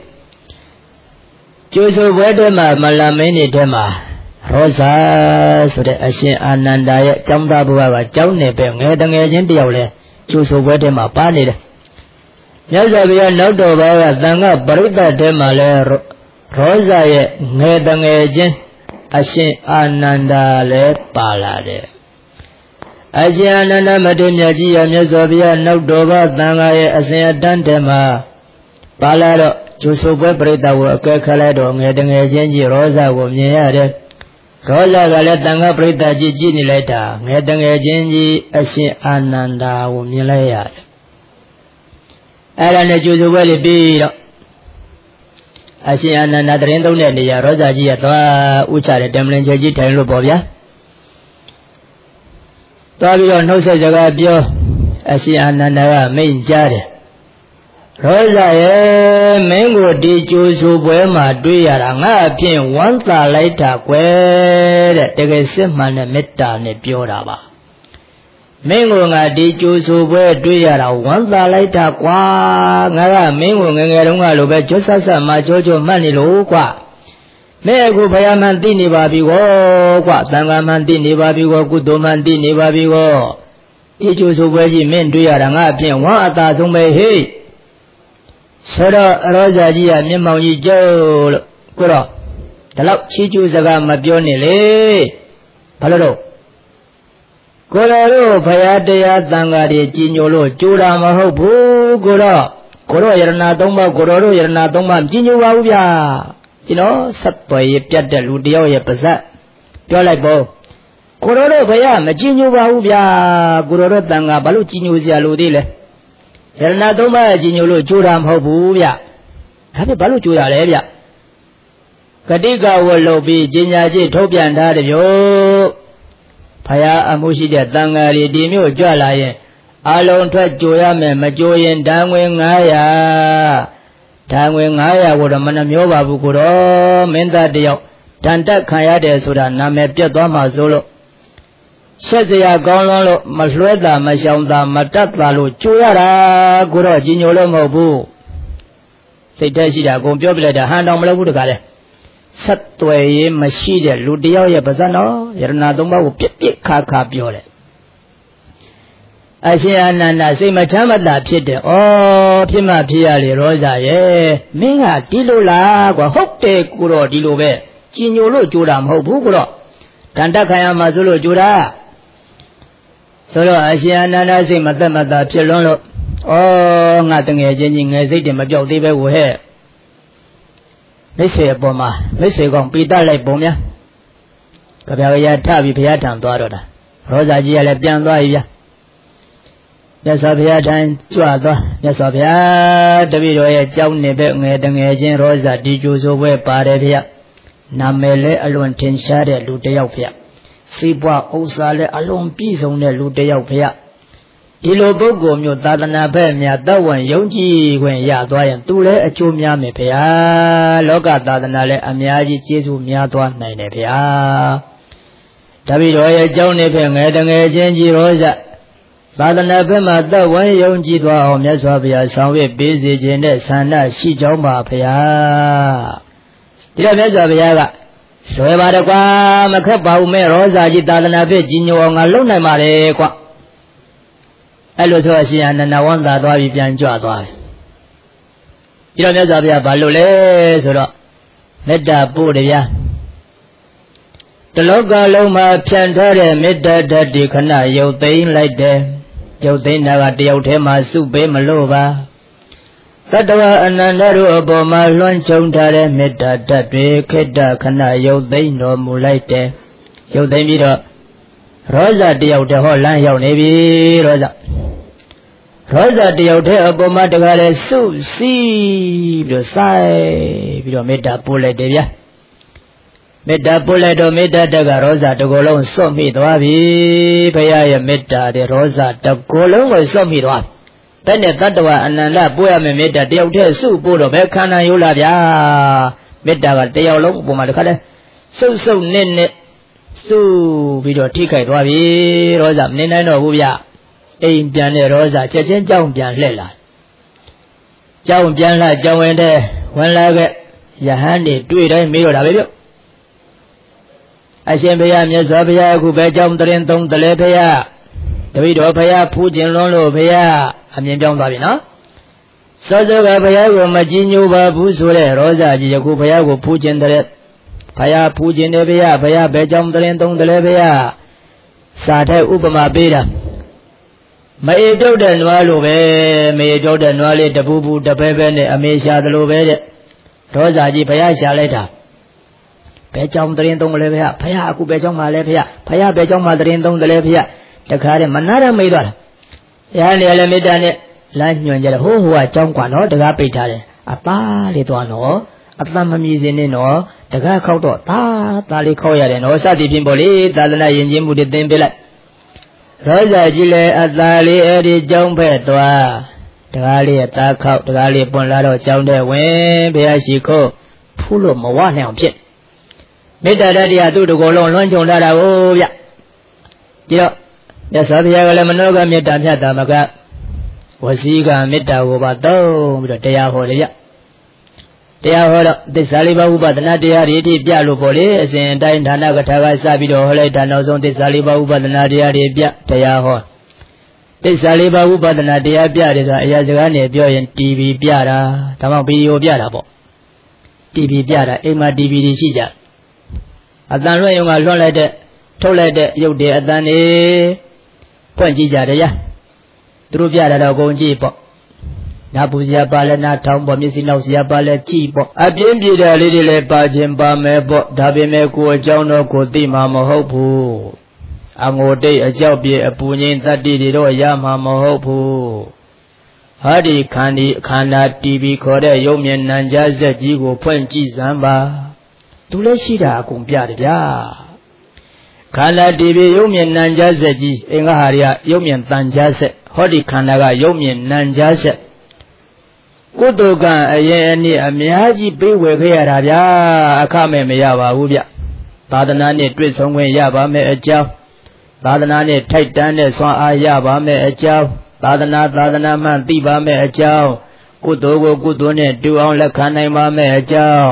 ကြိုးဆိုပွဲတည်းမှာမလာမင်းတွေထဲမှာရောဇာဆိုတဲ့အရှင်အာနန္ဒာရဲ့ကျောင်းသားဘုရားကကျောင်းနေပဲငယ်တငယ်ချင်းတယောက်လဲကျိုးဆိုပွဲတည်းမှာပါနေတယ်မြတ်စွာဘုရားနောက်တော်ဘာကသံဃပရိသတ်ထဲမှာလဲရောဇာရဲ့ငယ်တငယ်ချင်းအရှင်အာနန္ဒာလည်းပါလာတယ်အရှင်အာနန္ဒမထေရမြတ်ကြီးရမြတ်စွာဘုရားနောက်တော်ဘာသံဃာရဲ့အစဉ်အတန်းထဲမှာပါလာတော့ကျိုးဆိုပွဲပရိသတ်ကိုအကဲခတ်လိုက်တော့ငယ်တငယ်ချင်းကြီးရောဇာကိုမြင်ရတယ်ရောဇာကလည်းတန်ခါပရိသတ်ကြီးကြည့်နေလိုက်တာငယ်တငယ်ချင်းကြီးအရှင်အာနန္ဒာကိုမြင်လိုက်ရတယ်အဲ့ဒါနဲ့ကျိုးဆိုပွဲလေးပြီးတော့အရှင်အာနန္ဒာတရင်သုံးတဲ့နေရာရောဇာကြီးကသွားဥချတဲ့တမလင်ချေကြီးထိုင်လို့ပေါ့ဗျာသွားပြီးတော့နှုတ်ဆက်စကားပြောအရှင်အာနန္ဒာကမိန့်ကြားတယ်ရောဇာရဲ့မင်းကိုဒီကျိုးဆိုပွဲမှာတွေ့ရတာငါအပြင်ဝမ်းသာလိုက်တာကွယ်တဲ့တကယ်စစ်မှန်တဲ့မေတ္တာနဲ့ပြောတာပါမင်းကိုငါဒီကျိုးဆိုပွဲတွေ့ရတာဝမ်းသာလိုက်တာကွာငါကမင်းကိုငငယ်တုန်းကလိုပဲကျွတ်ဆတ်ဆတ်မှကြောကြောမှတ်နေလို့ကွာမင်းအခုဘုရားမှန်သိနေပါပြီကောကွာသံဃာမှန်သိနေပါပြီကောကုသိုလ်မှန်သိနေပါပြီကောဒီကျိုးဆိုပွဲကြီးမင်းတွေ့ရတာငါအပြင်ဝမ်းအသာဆုံးပဲဟေ့ဆိုတော့ရောဇာကြီးကမျက်မှောင်ကြီးကျုပ်လို့ကိုတော့ဒီလောက်ချီးကျူးစကားမပြောနဲ့လေဘာလို့တော့ကိုတော်တို့ဘုရားတရားသံဃာတွေကြီးညိုလို့ကြိုးတာမဟုတ်ဘူးကိုတော့ကိုတော့ယရဏသုံးပါးကိုတော်တို့ယရဏသုံးပါးကြီးညိုပါဘူးဗျာကျွန်တော်ဆက်သွယ်ရပြတ်တဲ့လူတယောက်ရဲ့ပါဇက်ပြောလိုက်ပေါ့ကိုတော်တို့ဘုရားမကြီးညိုပါဘူးဗျာကိုတော်တို့သံဃာဘာလို့ကြီးညိုစရာလိုသေးလဲယရဏသုံးပါးကြီးညိုလို့ကြိုးတာမဟုတ်ဘူးဗျဒါဖြင့်ဘာလို့ကြိုးရလဲဗျကတိကဝတ်လုပ်ပြီးကျင်ညာကြီးထုတ်ပြန်ထားတယ်ဗျဘုရားအမှုရှိတဲ့တန်ဃာတွေဒီမျိုးကြွလာရင်အလုံးထွက်ကြိုရမယ်မကြိုရင်ဓာငွေငါးရာဓာငွေငါးရာကိုတော့မနှမျောပါဘူးကိုတော့မင်းသားတယောက်တန်တက်ခံရတယ်ဆိုတာနာမည်ပြတ်သွားမှဆိုလို့ရှက်စရာကောင်းလွန်းလို့မလွှဲတာမရှောင်တာမတတ်တာလို့ကြိုရတာကိုတော့ကြီးညိုလို့မဟုတ်ဘူးစိတ်ထဲရှိတာအကုန်ပြောပြလိုက်တာဟန်တော်မလုပ်ဘူးတကားလဲဆက်သွယ်ရေးမရှိတဲ့လူတယောက်ရဲ့ပါဇက်တော်ယရဏသုံးပါးကိုပြစ်ပြစ်ခါခါပြောတယ်အရှင်အာနန္ဒစိတ်မချမ်းမသာဖြစ်တယ်ဩဖြစ်မှဖြစ်ရလေရောဇာရဲ့မင်းကဒီလိုလားကွာဟုတ်တယ်ကိုတော့ဒီလိုပဲကြီးညိုလို့ကြိုးတာမဟုတ်ဘူးကိုတော့တန်တက်ခံရမှာဆိုလို့ကြိုးတာဆိုတော့အရှင်အာနန္ဒစိတ်မသက်မသာဖြစ်လွန်းလို့ဩငါတငယ်ချင်းကြီးငယ်စိတ်တွေမပြောက်သေးပဲကိုဟဲ့မိတ်ဆွေအပေါ်မှာမိတ်ဆွေကောင်ပိတလိုက်ပုံများကြပြရထပြီးဘုရားထံသွားတော့တာရောဇာကြီးကလည်းပြန်သွားပြီဗျာမြတ်စွာဘုရားထံကြွသွားမြတ်စွာဘုရားတပည့်တော်ရဲ့ကြောင်းနေပဲငယ်တငယ်ချင်းရောဇာဒီကျိုးဆိုပွဲပါတယ်ဗျာနာမည်လည်းအလွန်ထင်ရှားတဲ့လူတစ်ယောက်ဗျာစီးပွားဥစ္စာလည်းအလွန်ပြည့်စုံတဲ့လူတစ်ယောက်ဗျာဒီလိုပုဂ္ဂိုလ်မျိုးသာသနာ့ဘက်များတတ်ဝင်ယုံကြည်ခွင့်ရသွားရင်သူလည်းအကျိုးများမယ်ဗျာလောကသာသနာလည်းအများကြီးကျေးဇူးများသွားနိုင်တယ်ဗျာတပည့်တော်ရဲ့ကြောင်းနေပဲငယ်တငယ်ချင်းကြီးရောဇာသာသနာ့ဘက်မှာတတ်ဝင်ယုံကြည်သွားအောင်မြတ်စွာဘုရားဆောင်ရွက်ပေးစေခြင်းနဲ့ဆန္ဒရှိကြောင်းပါဗျာဒီတော့မြတ်စွာဘုရားကလွယ်ပါတော့ကွာမခက်ပါဘူးမဲ့ရောဇာကြီးသာသနာ့ဘက်ကြီးညိုအောင်ငါလုပ်နိုင်ပါတယ်ကွာအဲ့လိုဆိုအရှင်အာနန္ဒဝန္တာသွားပြီးပြန်ကြွသွားတယ်ဒီတော့မြတ်စွာဘုရားဘာလို့လဲဆိုတော့မေတ္တာပို့တယ်ဗျာတလောကလုံးမှာဖြန့်ထားတဲ့မေတ္တာဓာတ်ဒီခဏရုပ်သိမ်းလိုက်တယ်ရုပ်သိမ်းတာကတယောက်တည်းမှာစုပေးမလို့ပါသတ္တဝါအနန္တတို့အပေါ်မှာလွှမ်းခြုံထားတဲ့မေတ္တာဓာတ်တွေခေတ္တခဏရုပ်သိမ်းတော်မူလိုက်တယ်ရုပ်သိမ်းပြီးတော့ရောဇာတယောက်တည်းဟောလမ်းရောက်နေပြီရောဇာရောဇာတယောက်တည်းအပေါ်မှာတကားလဲစုစည်းပြီးတော့စိုက်ပြီးတော့မေတ္တာပို့လိုက်တယ်ဗျာမေတ္တာပို့လိုက်တော့မေတ္တာတက်ကရောဇာတကိုယ်လုံးစွန့်မိသွားပြီဘုရားရဲ့မေတ္တာတဲ့ရောဇာတကိုယ်လုံးကိုစွန့်မိသွားတဲ့နဲ့တတ္တဝအနန္တပို့ရမယ်မေတ္တာတယောက်တည်းစုပို့တော့ဘယ်ခန္ဓာရိုးလာဗျာမေတ္တာကတယောက်လုံးအပေါ်မှာတခါလဲစုပ်စုပ်နဲ့နဲ့စုပြီးတော့ထိခိုက်သွားပြီရောဇာမနေနိုင်တော့ဘူးဗျအိမ်ပြန်တဲ့ရောဇာချက်ချင်းကြောင်းပြန်လှည့်လာကြောင်းပြန်လာကြောင်းဝင်တဲ့ဝင်လာခဲ့ယဟန်တွေတွေ့တိုင်းမေးတော့တာပဲဗျအရှင်ဘုရားမြတ်စွာဘုရားအခုပဲကြောင်းတရင်သုံးတလဲဘုရားတပည့်တော်ဘုရားဖူးခြင်းလွန်းလို့ဘုရားအမြင်ပြောင်းသွားပြီနော်စောစောကဘုရားကိုမကြည်ညိုပါဘူးဆိုတဲ့ရောဇာကြီးယခုဘုရားကိုဖူးခြင်းတဲ့ဘုရားဖူးခြင်းတယ်ဘုရားဘုရားပဲကြောင်းတရင်သုံးတလဲဘုရားစာထဲဥပမာပေးတာမအေပြုတ်တဲ့နွားလိုပဲမအေပြုတ်တဲ့နွားလေးတပူပူတပဲပဲနဲ့အမေရှာသလိုပဲတဲ့ရောဇာကြီးဘုရားရှာလိုက်တာဘယ်ကြောင့်တရင်သုံးလဲဘုရားဘုရားအခုဘယ်ကြောင့်မှလဲဘုရားဘုရားဘယ်ကြောင့်မှတရင်သုံးတယ်လဲဘုရားတခါတည်းမနာရမေးသွားတာရဟန်းတွေလည်းမေတ္တာနဲ့လမ်းညွှန်ကြတယ်ဟိုးဟိုကအကြောင်းกว่าနော်တကားပိတ်ထားတယ်အသားလေးသွားနော်အတမ်းမမြည်စင်းနဲ့နော်တကားခောက်တော့သားသားလေးခောက်ရတယ်နော်စသည်ဖြင့်ပေါ့လေသာသနာယဉ်ကျေးမှုတွေသင်ပေးလိုက်ရောဇာကြီးလည်းအသားလေးအဲ့ဒီကြောင်းဖက်သွားတကားလေးရဲ့သားခောက်တကားလေးပွန်လာတော့ကြောင်းတဲ့ဝင်ဘုရားရှိခိုးဖူးလို့မဝနိုင်အောင်ဖြစ်မေတ္တာတရားသူ့တကောလုံးလွှမ်းခြုံလာတာကိုဗျဒီတော့မြတ်စွာဘုရားကလည်းမနောကမေတ္တာမြတ်တာမကဝစီကမေတ္တာကိုပါသုံးပြီးတော့တရားဟောတယ်ဗျတရားဟောတော့သစ္စာလေးပါးဥပဒနာတရားတွေအထိပြလို့ပေါ့လေအစဉ်အတိုင်းဌာနကထာကစပြီးတော့ဟောလိုက်တာနောက်ဆုံးသစ္စာလေးပါးဥပဒနာတရားတွေပြတရားဟောသစ္စာလေးပါးဥပဒနာတရားပြတယ်ဆိုတာအရာစကားနဲ့ပြောရင် တီ ဗီ ပြတာဒါမှမဟုတ်ဗီဒီယိုပြတာပေါ့ တီ ဗီ ပြတာအိမ်မှာ တီ ဗီ တွေရှိကြအတန်လွှင့်ရုံကလွှင့်လိုက်တဲ့ထုတ်လိုက်တဲ့ရုပ်တွေအတန်တွေဖွင့်ကြည့်ကြတယ်ဗျာသူတို့ပြတာတော့အကုန်ကြည့်ပေါ့နာပူစရာပါလဲနာထောင်းပေါ့မျက်စိနောက်စရာပါလဲကြည့်ပေါ့အပြင်းပြေတာလေးတွေလည်းပါခြင်းပါမယ်ပေါ့ဒါပေမဲ့ကိုယ်အကြောင်းတော့ကိုသိမှာမဟုတ်ဘူးအငိုတိတ်အကြောက်ပြေအပူငိမ့်တတ္တိတွေတော့ရမှာမဟုတ်ဘူးဟာဒီခန္ဒီခန္ဓာ တီ ဗီ ခေါ်တဲ့ရုပ်မြင်နံကြားစက်ကြီးကိုဖွင့်ကြည့်စမ်းပါသူလည်းရှိတာအကုန်ပြတယ်ဗျာခန္ဓာ တီ ဗီ ရုပ်မြင်နံကြားစက်ကြီးအင်္ဂါဟာတွေကရုပ်မြင်တန်ကြားစက်ဟဒီခန္ဓာကရုပ်မြင်နံကြားဆက်ကုသိုလ်ကံအရင်အနည်းအများကြီးပေးဝယ်ခဲ့ရတာဗျာအခမဲ့မရပါဘူးဗျသာသနာနဲ့တွေ့ဆုံခွင့်ရပါမယ်အကြောင်းသာသနာနဲ့ထိုက်တန်းတဲ့ဆွမ်းအားရပါမယ်အကြောင်းသာသနာသာသနာမှန်သိပါမယ်အကြောင်းကုသိုလ်ကိုကုသိုလ်နဲ့တူအောင်လက်ခံနိုင်ပါမယ်အကြောင်း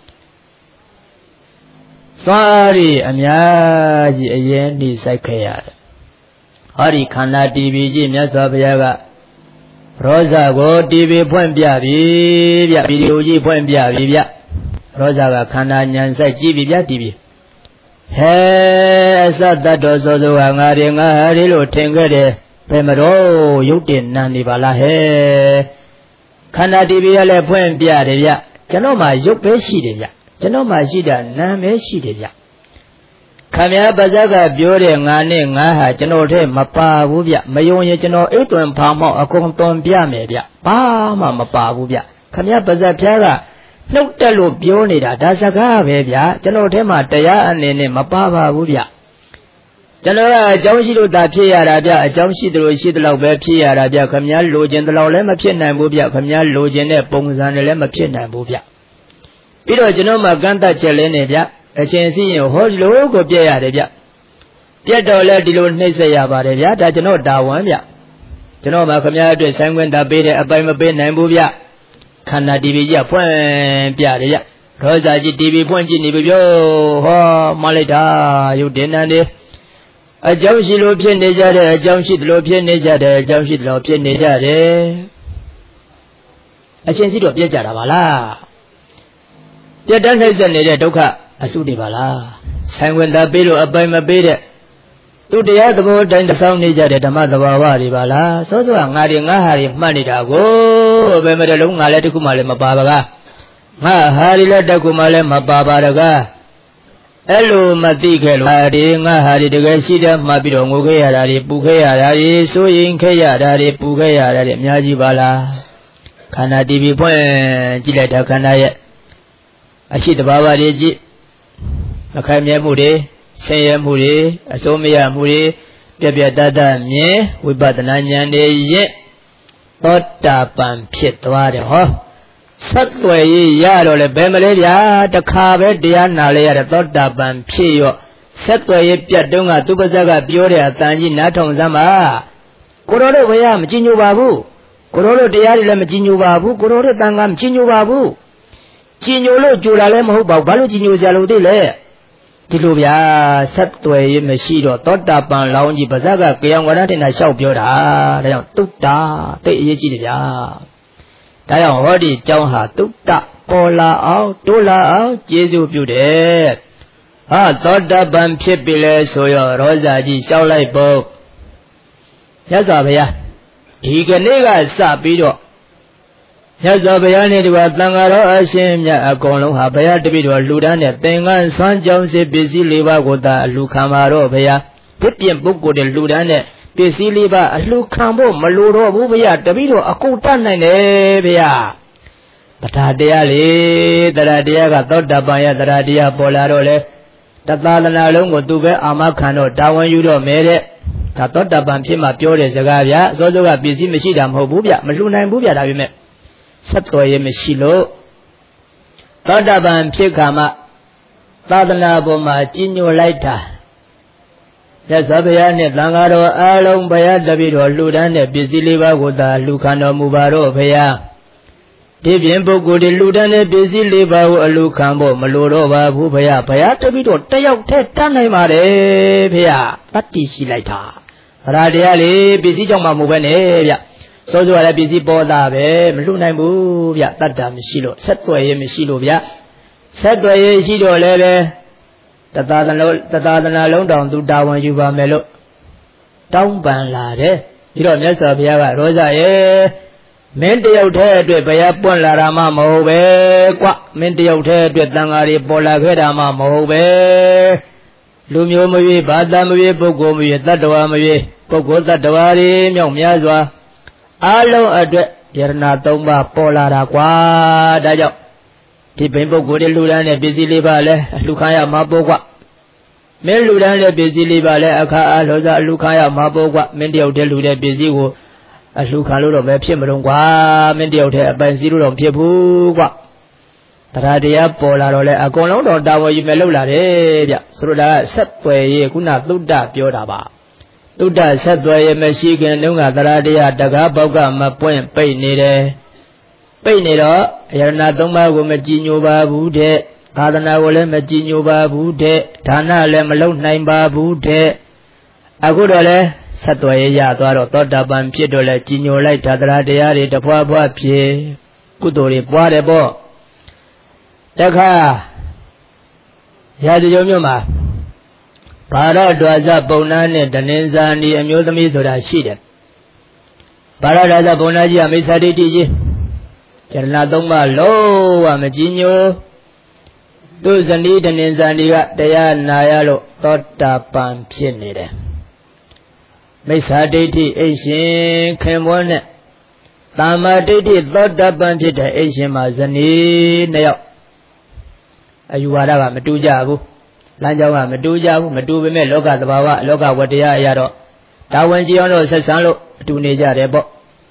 စွမ်းအားရအများကြီးအရင်နှိစိုက်ခဲ့ရတယ်ဟောဒီခန္ဓာတီဗီကြီးမြတ်စွာဘုရားကရောဇကိုတီဗီဖွင့်ပြပြီဗျဗီဒီယိုကြီးဖွင့်ပြပြီဗျရောဇကခန္ဓာဉာဏ်စိုက်ကြည့်ပြီဗျတီဗီဟဲအစတတ်တော်ဆိုသောငါတွေငါဟာဒီလိုထင်ခဲ့တယ်ဘယ်မတော့ရုပ်တင်နံနေပါလားဟဲခန္ဓာတီဗီကလည်းဖွင့်ပြတယ်ဗျကျွန်တော်မှရုပ်ပဲရှိတယ်ဗျကျွန်တော်မှရှိတာနာမ်ပဲရှိတယ်ဗျခမည်းပါဇက်ကပြောတဲ့ငါနဲ့ငါဟာကျွန်တော်ထဲမပါဘူးဗျမယုံရင်ကျွန်တော်အိတ်သွန်ဖောင်းမောက်အကုန်သွန်ပြမယ်ဗျဘာမှမပါဘူးဗျခမည်းပါဇက်ဖျားကနှုတ်တက်လို့ပြောနေတာဒါစကားပဲဗျကျွန်တော်ထဲမှာတရားအနေနဲ့မပါပါဘူးဗျကျွန်တော်ကအကြောင်းရှိလို့သာဖြစ်ရတာဗျအကြောင်းရှိတယ်လို့ရှိတယ်လို့ပဲဖြစ်ရတာဗျခမည်းလိုချင်တယ်လို့လည်းမဖြစ်နိုင်ဘူးဗျခမည်းလိုချင်တဲ့ပုံစံတွေလည်းမဖြစ်နိုင်ဘူးဗျပြီးတော့ကျွန်တော်မှကန့်တတ်ချက်လဲနေဗျအချင်းစီရင်ဟောဒီလိုကိုပြည့်ရတယ်ဗျပြတ်တော်လဲဒီလိုနှိမ့်ဆက်ရပါတယ်ဗျဒါကျွန်တော်တာဝန်ဗျကျွန်တော်မှခမည်းအတွက်ဆိုင်ခွင့်တာပေးတဲ့အပိုင်မပေးနိုင်ဘူးဗျခန္ဓာတီဗီကြီးဖွင့်ပြတယ်ဗျရောဇာကြီးတီဗီဖွင့်ကြည့်နေပြီပြောဟောမလိုက်တာရုပ်တင်နံနေအကြောင်းရှိလို့ဖြစ်နေကြတယ်အကြောင်းရှိတယ်လို့ဖြစ်နေကြတယ်အကြောင်းရှိတယ်လို့ဖြစ်နေကြတယ်အချင်းစီတော့ပြည့်ကြတာပါလားပြတ်တန်းနှိမ့်ဆက်နေတဲ့ဒုက္ခအစုတွေပါလားဆိုင်ဝင်တာပေးလို့အပိုင်မပေးတဲ့သူတရားသဘောတိုင်းတဆောင်းနေကြတဲ့ဓမ္မသဘာဝတွေပါလားစောစောကငါတွေငါဟာတွေမှတ်နေတာကိုဘယ်မှာတလုံးငါလည်းတခုမှလည်းမပါပါကားငါဟာတွေလည်းတခုမှလည်းမပါပါတကားအဲ့လိုမသိခဲ့လို့ဟာတွေငါဟာတွေတကယ်ရှိတယ်မှတ်ပြီးတော့ငိုခဲ့ရတာတွေပူခဲ့ရတာတွေစိုးရင်ခဲ့ရတာတွေပူခဲ့ရတာတွေအများကြီးပါလားခန္ဓာတီဗီဖွင့်ကြည့်လိုက်တာခန္ဓာရဲ့အရှိတဘာဝတွေကြည့်မခိုင်မြဲမှုတွေဆင်းရဲမှုတွေအစိုးမရမှုတွေပြပြတတ်တတ်မြင်ဝိပဿနာဉာဏ်တွေရဲ့သောတာပန်ဖြစ်သွားတယ်ဟောဆက်သွယ်ရေးရတော့လေဘယ်မလဲဗျာတခါပဲတရားနာလဲရတဲ့သောတာပန်ဖြစ်ရောဆက်သွယ်ရေးပြတ်တုံးကသူပါဇက်ကပြောတဲ့အတန်ကြီးနားထောင်စမ်းပါကိုတော်တို့ဘုရားမကြည်ညိုပါဘူးကိုတော်တို့တရားတွေလည်းမကြည်ညိုပါဘူးကိုတော်တို့တန်ခါမကြည်ညိုပါဘူးကြည်ညိုလို့ကြိုတာလည်းမဟုတ်ပါဘူးဘာလို့ကြည်ညိုစရာလို့သိလဲဒီလိုဗျာဆက်သွယ်ရေးမရှိတော့သောတာပန်လောင်းကြီးပါဇက်ကကြောင်ဝရထင်တာလျှောက်ပြောတာဒါကြောင့်တုတ္တာသိအရေးကြီးတယ်ဗျာဒါကြောင့်ဟောဒီကျောင်းဟာတုတ္တပေါ်လာအောင်တိုးလာအောင်ကျေးဇူးပြုတယ်ဟာသောတာပန်ဖြစ်ပြီလဲဆိုရောရောဇာကြီးလျှောက်လိုက်ဖို့မြတ်စွာဘုရားဒီကနေ့ကစပြီးတော့မြတ်စွာဘုရားနဲ့ဒီကသံဃာတော်အရှင်မြတ်အကုန်လုံးဟာဘုရားတပည့်တော်လှူဒန်းတဲ့သင်္ကန်းဆွမ်းကြောင်းစစ်ပစ္စည်းလေးပါးကိုသာအလှူခံပါတော့ဘုရားဒီပြင်ပုဂ္ဂိုလ်တွေလှူဒန်းတဲ့ပစ္စည်းလေးပါးအလှူခံဖို့မလိုတော့ဘူးဘုရားတပည့်တော်အကုန်တတ်နိုင်တယ်ဘုရားပဋ္ဌာတရားလေတရားတရားကသောတာပန်ရဲ့တရားတရားပေါ်လာတော့လေတသာသနာလုံးကိုသူပဲအာမခံတော့တာဝန်ယူတော့မယ်တဲ့ဒါသောတာပန်ဖြစ်မှပြောတဲ့စကားဗျာအစောစောကပစ္စည်းမရှိတာမဟုတ်ဘူးဗျမလှူနိုင်ဘူးဗျဒါပေမဲ့ဆက်သွယ်ရေးမရှိလို့သောတာပန်ဖြစ်ခါမှသာသနာပေါ်မှာကြီးညိုလိုက်တာမြတ်စွာဘုရားနဲ့သံဃာတော်အားလုံးဘုရားတပည့်တော်လှူဒန်းတဲ့ပစ္စည်းလေးပါးကိုသာလှူခံတော်မူပါတော့ဘုရားဒီပြင်ပုဂ္ဂိုလ်တွေလှူဒန်းတဲ့ပစ္စည်းလေးပါးကိုအလှူခံဖို့မလိုတော့ပါဘူးဘုရားဘုရားတပည့်တော်တယောက်တည်းတတ်နိုင်ပါတယ်ဘုရားတတ်တည်ရှိလိုက်တာဗရာတရားလေးပစ္စည်းကြောင့်မှမဟုတ်ပဲနဲ့ဗျစောစောကလည်းပစ္စည်းပေါ်တာပဲမလှူနိုင်ဘူးဗျတတ်တာမရှိလို့ဆက်သွယ်ရေးမရှိလို့ဗျဆက်သွယ်ရေးရှိတော့လည်းပဲတသာသနာတသာသနာလုံးတောင်သူတာဝန်ယူပါမယ်လို့တောင်းပန်လာတယ်ပြီးတော့မြတ်စွာဘုရားကရောဇရဲ့မင်းတယောက်တည်းအတွက်ဘုရားပွင့်လာတာမှမဟုတ်ပဲကွမင်းတယောက်တည်းအတွက်တန်ဃာတွေပေါ်လာခဲ့တာမှမဟုတ်ပဲလူမျိုးမရွေးဘာသာမရွေးပုဂ္ဂိုလ်မရွေးတတ္တဝါမရွေးပုဂ္ဂိုလ်တတ္တဝါတွေမြောက်များစွာအားလုံးအတွက်ယရဏသုံးပါးပေါ်လာတာကွာဒါကြောင့်ဒီဘိန်ပုဂ္ဂိုလ်တွေလှူဒန်းတဲ့ပစ္စည်းလေးပါလဲအလှခံရမှာပေါ့ကွမင်းလှူဒန်းတဲ့ပစ္စည်းလေးပါလဲအခါအားလို့စားအလှခံရမှာပေါ့ကွမင်းတယောက်တည်းလှူတဲ့ပစ္စည်းကိုအလှခံလို့တော့ပဲဖြစ်မလို့ကွာမင်းတယောက်တည်းအပိုင်စီးလို့တော့ဖြစ်ဘူးကွာတရားတရားပေါ်လာတော့လေအကုန်လုံးတော့တာဝန်ယူမယ်လို့လာတယ်ဗျဆိုတော့ဒါကဆက်သွယ်ရေးခုနသုဒ္ဓပြောတာပါသုဒ္ဓဆက်သွယ်ရေးမရှိခင်တုန်းကတရားတရားတကားပေါက်ကမပွင့်ပိတ်နေတယ်ပိတ်နေတော့ယရဏသုံးပါးကိုမကြည်ညိုပါဘူးတဲ့သာသနာကိုလည်းမကြည်ညိုပါဘူးတဲ့ဒါနလည်းမလုံနိုင်ပါဘူးတဲ့အခုတော့လေဆက်သွယ်ရရသွားတော့သောတာပန်ဖြစ်တော့လေကြည်ညိုလိုက်တာတရားတရားတွေတဖွာဖွာဖြစ်ကုသိုလ်တွေပွားတယ်ပေါ့တခါရာဇဂုံမြို့မှာဘာရဒွါဇပုံနာနဲ့တနင်္ဇာနီအမျိုးသမီးဆိုတာရှိတယ်ဘာရဒွါဇပုံနာကြီးကမိစ္ဆာဒိဋ္ဌိကြီးယရဏသုံးပါးလုံးဝမကြည်ညိုသူဇနီးတနင်္ဇာနီကတရားနာရလို့သောတာပန်ဖြစ်နေတယ်မိစ္ဆာဒိဋ္ဌိအိရှင်ခင်မွန်းနဲ့သမ္မာဒိဋ္ဌိသောတာပန်ဖြစ်တဲ့အိရှင်မှာဇနီးနှစ်ယောက်အယူဝါဒကမတူကြဘူးလမ်းကြောင်းကမတူကြဘူးမတူပေမဲ့လောကသဘာဝလောကဝတ္တရားအရာတော့တာဝန်ကြီးအောင်လို့ဆက်ဆံလို့အတူနေကြတယ်ပေါ့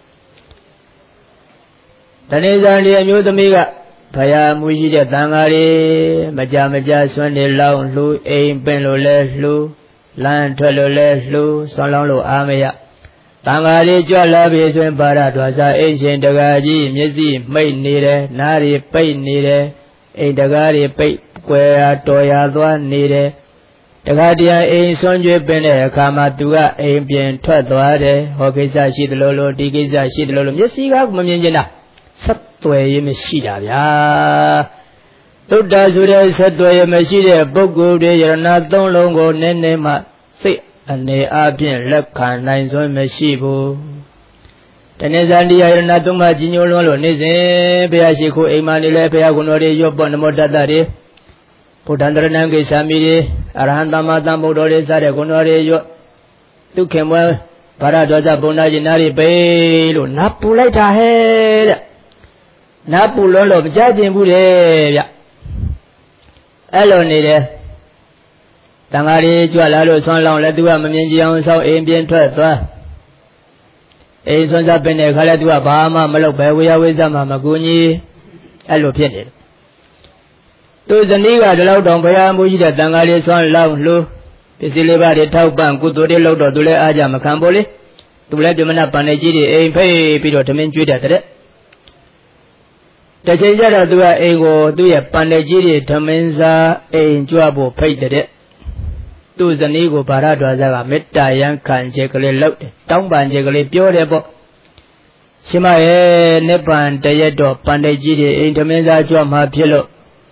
တဏှဇာတိအမျိုးသမီးကဘုရားမူကြီးတဲ့တန်ဃာတွေမကြမကြဆွမ်းနေလောင်းလှူအိမ်ပင်လို့လဲလှူလမ်းထွက်လို့လဲလှူဆွမ်းလောင်းလို့အားမရတန်ဃာတွေကြွလာပြီဆိုရင်ပါရဒွါစာအိမ်ရှင်တကားကြီးမျက်စိမိတ်နေတယ်နားတွေပိတ်နေတယ်အိမ်တကားတွေပိတ်ကွယ်ရာတော်ရာသွားနေတယ်တခါတည်းအိမ်ဆွမ်းကြွေးပင်တဲ့အခါမှာသူကအိမ်ပြင်ထွက်သွားတယ်ဟောကိစ္စရှိသလိုလိုဒီကိစ္စရှိသလိုလိုမျက်စိကမမြင်ကျင်တာဆက်သွယ်ရေးမရှိတာဗျာသုဒ္ဓဆိုတဲ့ဆက်သွယ်ရေးမရှိတဲ့ပုဂ္ဂိုလ်တွေယရဏသုံးလုံးကိုနည်းနည်းမှစိတ်အနေအချင်းလက်ခံနိုင်စွမ်းမရှိဘူးတနေ့ဇန်ဒီယရဏသုံးပါးကြီးညိုလွန်းလို့နေစဉ်ဘုရားရှိခိုးအိမ်မှာနေလဲဘုရားကုဏ္ဏတွေရော့ပေါ်နမောတတ္တတွေဘုဒ္ဓံတရဏံကိသာမိတွေအရဟံသမ္မာသမ္ဗုဒ္ဓတွေစတဲ့ကုဏ္ဏတွေရော့ဒုက္ခေမဘာရဒွါဇဘုံနာကြီးနာရီပေလို့နာပူလိုက်တာဟဲ့တဲ့နာပူလွန်းလို့မကြကျင်ဘူးတဲ့ဗျအဲ့လိုနေတယ်တန်ဃာတွေကြွလာလို့ဆွမ်းလောင်းလဲသူကမမြင်ကြအောင်ဆောင်းအိမ်ပြင်ထွက်သွားအိမ်ဆွမ်းစားပင်တဲ့ခါလဲသူကဘာမှမလုပ်ပဲဝေယဝိဇ္ဇမှမကူညီအဲ့လိုဖြစ်နေတယ်သူဇနီးကဒီလောက်တောင်ဘုရားမူကြီးတဲ့တန်ဃာတွေဆွမ်းလောင်းလှူပစ္စည်းလေးပါးတွေထောက်ပံ့ကုသိုလ်တွေလုပ်တော့သူလည်းအားကြမခံဘူးလေသူလည်းပြမနာပန်နေကြီးတွေအိမ်ဖိတ်ပြီးတော့ဓမင်းကျွေးတတ်တဲ့တချိန်ကျတော့သူကအိမ်ကိုသူ့ရဲ့ပန်နေကြီးတွေဓမင်းစားအိမ်ကြွဖို့ဖိတ်တဲ့သူ့ဇနီးကိုဘာရဒွါဇကမေတ္တာယံခံခြင်းကလေးလုပ်တယ်တောင်းပန်ခြင်းကလေးပြောတယ်ပေါ့ရှင်မရဲ့နိဗ္ဗာန်တရက်တော့ပန်နေကြီးတွေအိမ်ဓမင်းစားကြွမှာဖြစ်လို့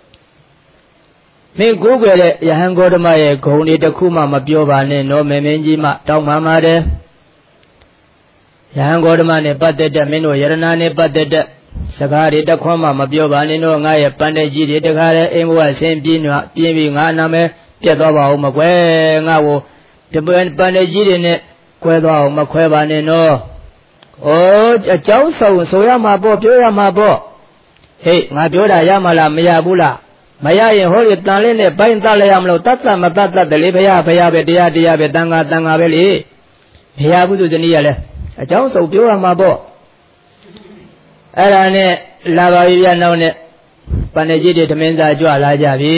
မင်းကိုယ်ွယ်တဲ့ယဟန်ဂေါတမရဲ့ဂုဏ်တွေတစ်ခုမှမပြောပါနဲ့နော်မင်းမင်းကြီးမှတောင်းပန်ပါတယ်ယဟန်ဂေါတမနဲ့ပတ်သက်တဲ့မင်းတို့ယရဏနဲ့ပတ်သက်တဲ့စကားတွေတခွန်းမှမပြောပါနဲ့တော့ငါရဲ့ပန်တဲ့ကြီးတွေတခါလဲအိမ်ဘဝဆင်းပြင်းတော့ပြင်းပြီးငါနာမဲပြတ်သွားပါဦးမကွယ်ငါ့ကိုဒီပန်တဲ့ကြီးတွေနဲ့ခွဲသွားအောင်မခွဲပါနဲ့နော်ဩအเจ้าဆောင်ဆိုရမှာပေါ့ပြောရမှာပေါ့ဟေးငါပြောတာရမလားမရဘူးလားမရရင်ဟောဒီတန်လေးနဲ့ဘိုင်းတတ်လိုက်ရမလို့တတ်တတ်မတတ်တတ်တယ်လေဘုရားဘုရားပဲတရားတရားပဲတန်ခါတန်ခါပဲလေဘုရားဘုသူဇနီးရလဲအเจ้าဆောင်ပြောရမှာပေါ့အဲ့ဒါနဲ့လာပါပြီဗျာနောက်နဲ့ပဏ္ဏကြီးတွေဓမင်းသားကြွလာကြပြီ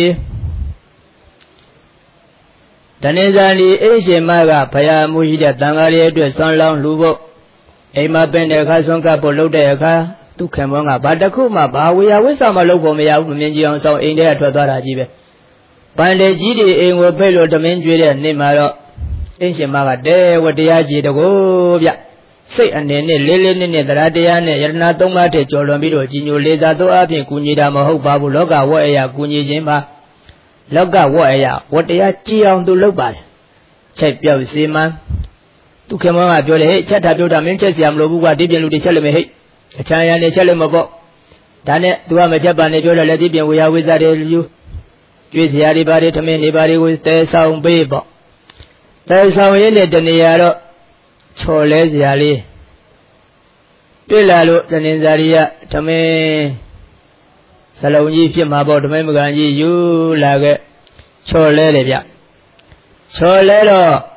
တဏှဇာတိအိရှင်မကဘုရားမူရှိတဲ့တန်ဃာတွေအတွက်ဆွမ်းလောင်းလှူဖို့အိမ်မှာပင်တဲ့အခါဆွမ်းကပ်ဖို့လုပ်တဲ့အခါဒုက္ခမောကဘာတခုမှဘာဝေယဝိသမလုပ်ဖို့မရဘူးမမြင်ကြအောင်ဆောင်အိမ်ထဲကထွက်သွားတာကြီးပဲပဏ္ဏကြီးတွေအိမ်ကိုဖိတ်လို့ဓမင်းကျွေးတဲ့နေ့မှာတော့အိရှင်မကတဲဝတရားကြီးတကိုဗျစိတ်အနေနဲ့လေးလေးနက်နက်တရားတရားနဲ့ယရဏသုံးပါးထည့်ကျော်လွန်ပြီးတော့ကြီးညိုလေးစားသောအဖြစ်ကူညီတာမဟုတ်ပါဘူးလောကဝတ်အရာကူညီခြင်းပါလောကဝတ်အရာဝတ်တရားကြည်အောင်သူလုပ်ပါတယ်ချက်ပြောက်စီမံသူခင်မောကပြောတယ်ဟဲ့ချက်ထားပြောတာမင်းချက်เสียမလို့ဘူးကွာဒီပြင်လူတွေချက်လိုက်မယ်ဟဲ့အချမ်းရနေချက်လိုက်မပေါ့ဒါနဲ့သူကမချက်ပါနဲ့ပြောတယ်လေဒီပြင်ဝေယဝိဇ္ဇတွေလူကျွေးစရာတွေပါတယ်ထမင်းတွေပါတယ်ကိုတဲဆောင်ပေးပေါ့တဲဆောင်ရင်းနဲ့တနေရာတော့ချော်လဲစရာလေးတွေ့လာလို့တဏ္ဍာရီကဓမင်းစလုံးကြီးဖြစ်မှာပေါ့ဓမင်းမကန်ကြီးယူလာခဲ့ချော်လဲတယ်ဗျချော်လဲတော့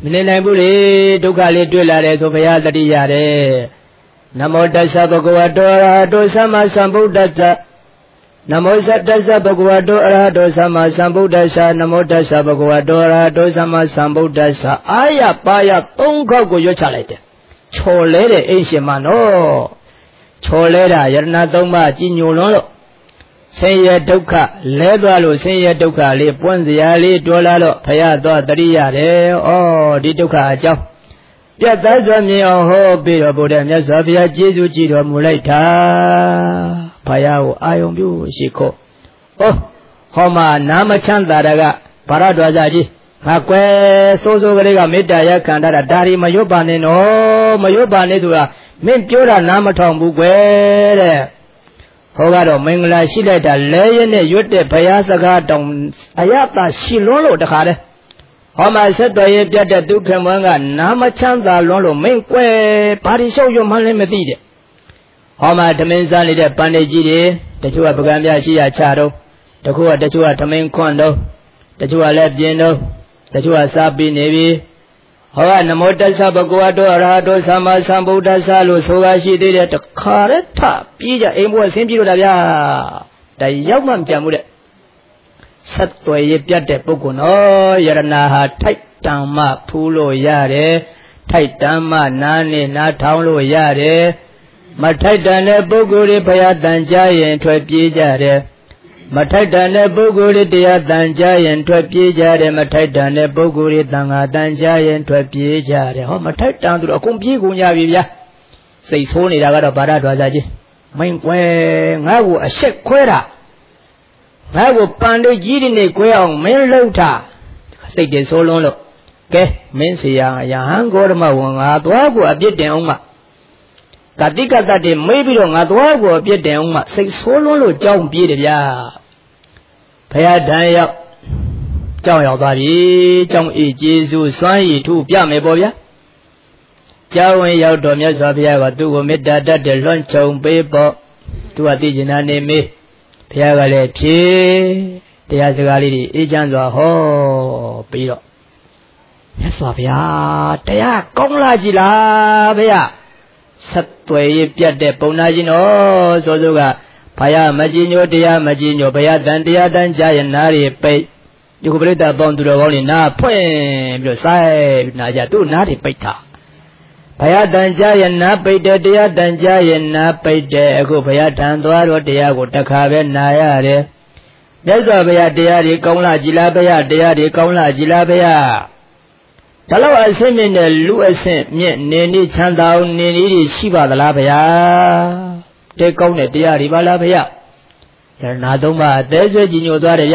မနေနိုင်ဘူးလေဒုက္ခလေးတွေ့လာတယ်ဆိုဘုရားတတိရတယ်နမောတစ္ဆဘဂဝတောအရဟတောသမ္မာသမ္ဗုဒ္ဓတ္တနမောတစ္ဆဘဂဝတောအရဟတောသမ္မာသမ္ဗုဒ္ဓတ္တနမောတစ္ဆဘဂဝတောအရဟတောသမ္မာသမ္ဗုဒ္ဓတ္တအာရပါရသုံးခေါက်ကိုရွတ်ချလိုက်တယ်ချော်လဲတဲ့အိရှင်မနော်ချော်လဲတာယရဏသုံးပါးကြည်ညိုလွန်းလို့ဆင်းရဲဒုက္ခလဲသွားလို့ဆင်းရဲဒုက္ခလေးပွင့်စရာလေးတွလာတော့ဘုရားတော့တရိရတယ်ဩဒီဒုက္ခအကြောင်းပြတ်သားစွာမြင်အောင်ဟောပြီးတော့ဘုရားမြတ်စွာဘုရားကျေးဇူးကြည်တော်မူလိုက်တာဘုရားကိုအာယုံပြုရှိခိုးဩဟောမှာနာမချမ်းသာတာကဘာရတော်ကြကြီးငါကွယ်စိုးစိုးကလေးကမေတ္တာရခံတာဒါရီမရွတ်ပါနဲ့နော်မရွတ်ပါနဲ့ဆိုတာမင်းပြောတာနားမထောင်ဘူးကွယ်တဲ့ဟောကတော့မင်္ဂလာရှိလိုက်တာလဲရနဲ့ရွတ်တဲ့ဘုရားစကားတောင်အယတာရှိလွန်းလို့တခါတည်းဟောမှာဆက်တော်ရင်ပြတ်တဲ့ဒုက္ခမွန်းကနာမချမ်းသာလွန်းလို့မင်းကွယ်ဘာဒီလျှောက်ရွတ်မှလည်းမသိတဲ့ဟောမှာဓမင်းစားနေတဲ့ပန္နိကြီးတွေတချို့ကပကံပြရှိရချတော့တချို့ကတချို့ကဓမင်းခွန့်တော့တချို့ကလည်းပြင်းတော့တချို့ကစားပြီးနေပြီဟောကနမောတစ္ဆဘဂဝတောအရဟတောသမ္မာသမ္ဗုဒ္ဓတ္တလို့ဆိုကားရှိသေးတယ်တခါတည်းထပြေးကြအိမ်ဘွယ်ဆင်းပြေးလို့တာဗျာတရောက်မှမကြံဘူးတဲ့ဆက်သွယ်ရပြတ်တဲ့ပုဂ္ဂိုလ်နော်ယရဏဟာထိုက်တန်မှဖူးလို့ရတယ်ထိုက်တန်မှနားနဲ့နားထောင်လို့ရတယ်မထိုက်တန်တဲ့ပုဂ္ဂိုလ်တွေဘုရားတန်ကြားရင်ထွက်ပြေးကြတယ်မထိုက်တန်တဲ့ပုဂ္ဂိုလ်တွေတရားတန်ကြားရင်ထွက်ပြေးကြတယ်မထိုက်တန်တဲ့ပုဂ္ဂိုလ်တွေတန်ခါတန်ကြားရင်ထွက်ပြေးကြတယ်ဟောမထိုက်တန်သူတော့အကုန်ပြေးကုန်ကြပြီဗျာစိတ်ဆိုးနေတာကတော့ဗာရတော်စားကြီးမင်းကွယ်ငါ့ကိုအဆက်ခွဲတာငါ့ကိုပန်လေးကြီးတွေနဲ့ကွဲအောင်မင်းလှုပ်တာစိတ်တွေဆိုးလွန်းလို့ကဲမင်းစီယာယဟန်ဂေါရမဝန်ငါသွားကိုအပြစ်တင်အောင်မကတိကတတ်တွေမေးပြီးတော့ငါသွားကိုအပြစ်တင်အောင်မစိတ်ဆိုးလွန်းလို့ကြောက်ပြေးတယ်ဗျာဘုရားတန်ရောက်ကြောက်ရောက်သွားပြီကြောက်ဤကျေးဇူးစွမ်းရည်ထုပြမယ်ပေါ့ဗျာကြောက်ဝင်ရောက်တော်မြတ်စွာဘုရားကသူ့ကိုမေတ္တာတတ်တဲ့လွှမ်းခြုံပေးပေါ့သူကသိကျင်တာနေမေးဘုရားကလည်းဖြေတရားစကားလေးတွေအေးချမ်းစွာဟောပြီးတော့မြတ်စွာဘုရားတရားကောင်းလားကြည်လားဘုရားဆက်သွယ်ရပြတ်တဲ့ပုံနာကြီးနော်ဆိုဆိုကဘုရားမကြည်ညိုတရားမကြည်ညိုဘုရားတန်တရားတန်ကြားရနာတွေပိတ်ဒီကုပရိသပေါင်းသူတော်ကောင်းတွေနားဖွင့်ပြီးတော့စိုက်နာကြသူ့နားတွေပိတ်တာဘုရားတန်ကြားရနာပိတ်တယ်တရားတန်ကြားရနာပိတ်တယ်အခုဘုရားထံသွားတော့တရားကိုတစ်ခါပဲနာရတယ်မြတ်စွာဘုရားတရားတွေကောင်းလားကြည်လားဘုရားတရားတွေကောင်းလားကြည်လားဘုရားဘလောက်အဆင့်မြင့်တဲ့လူအဆင့်မြင့်နေနေချမ်းသာအောင်နေနေတွေရှိပါသလားဘုရားတဲကောင်းတဲ့တရားတွေပါလားဘုရားရဏသုံးပါးအသေးဆွဲကြည်ညိုသွားတယ်ဗျာ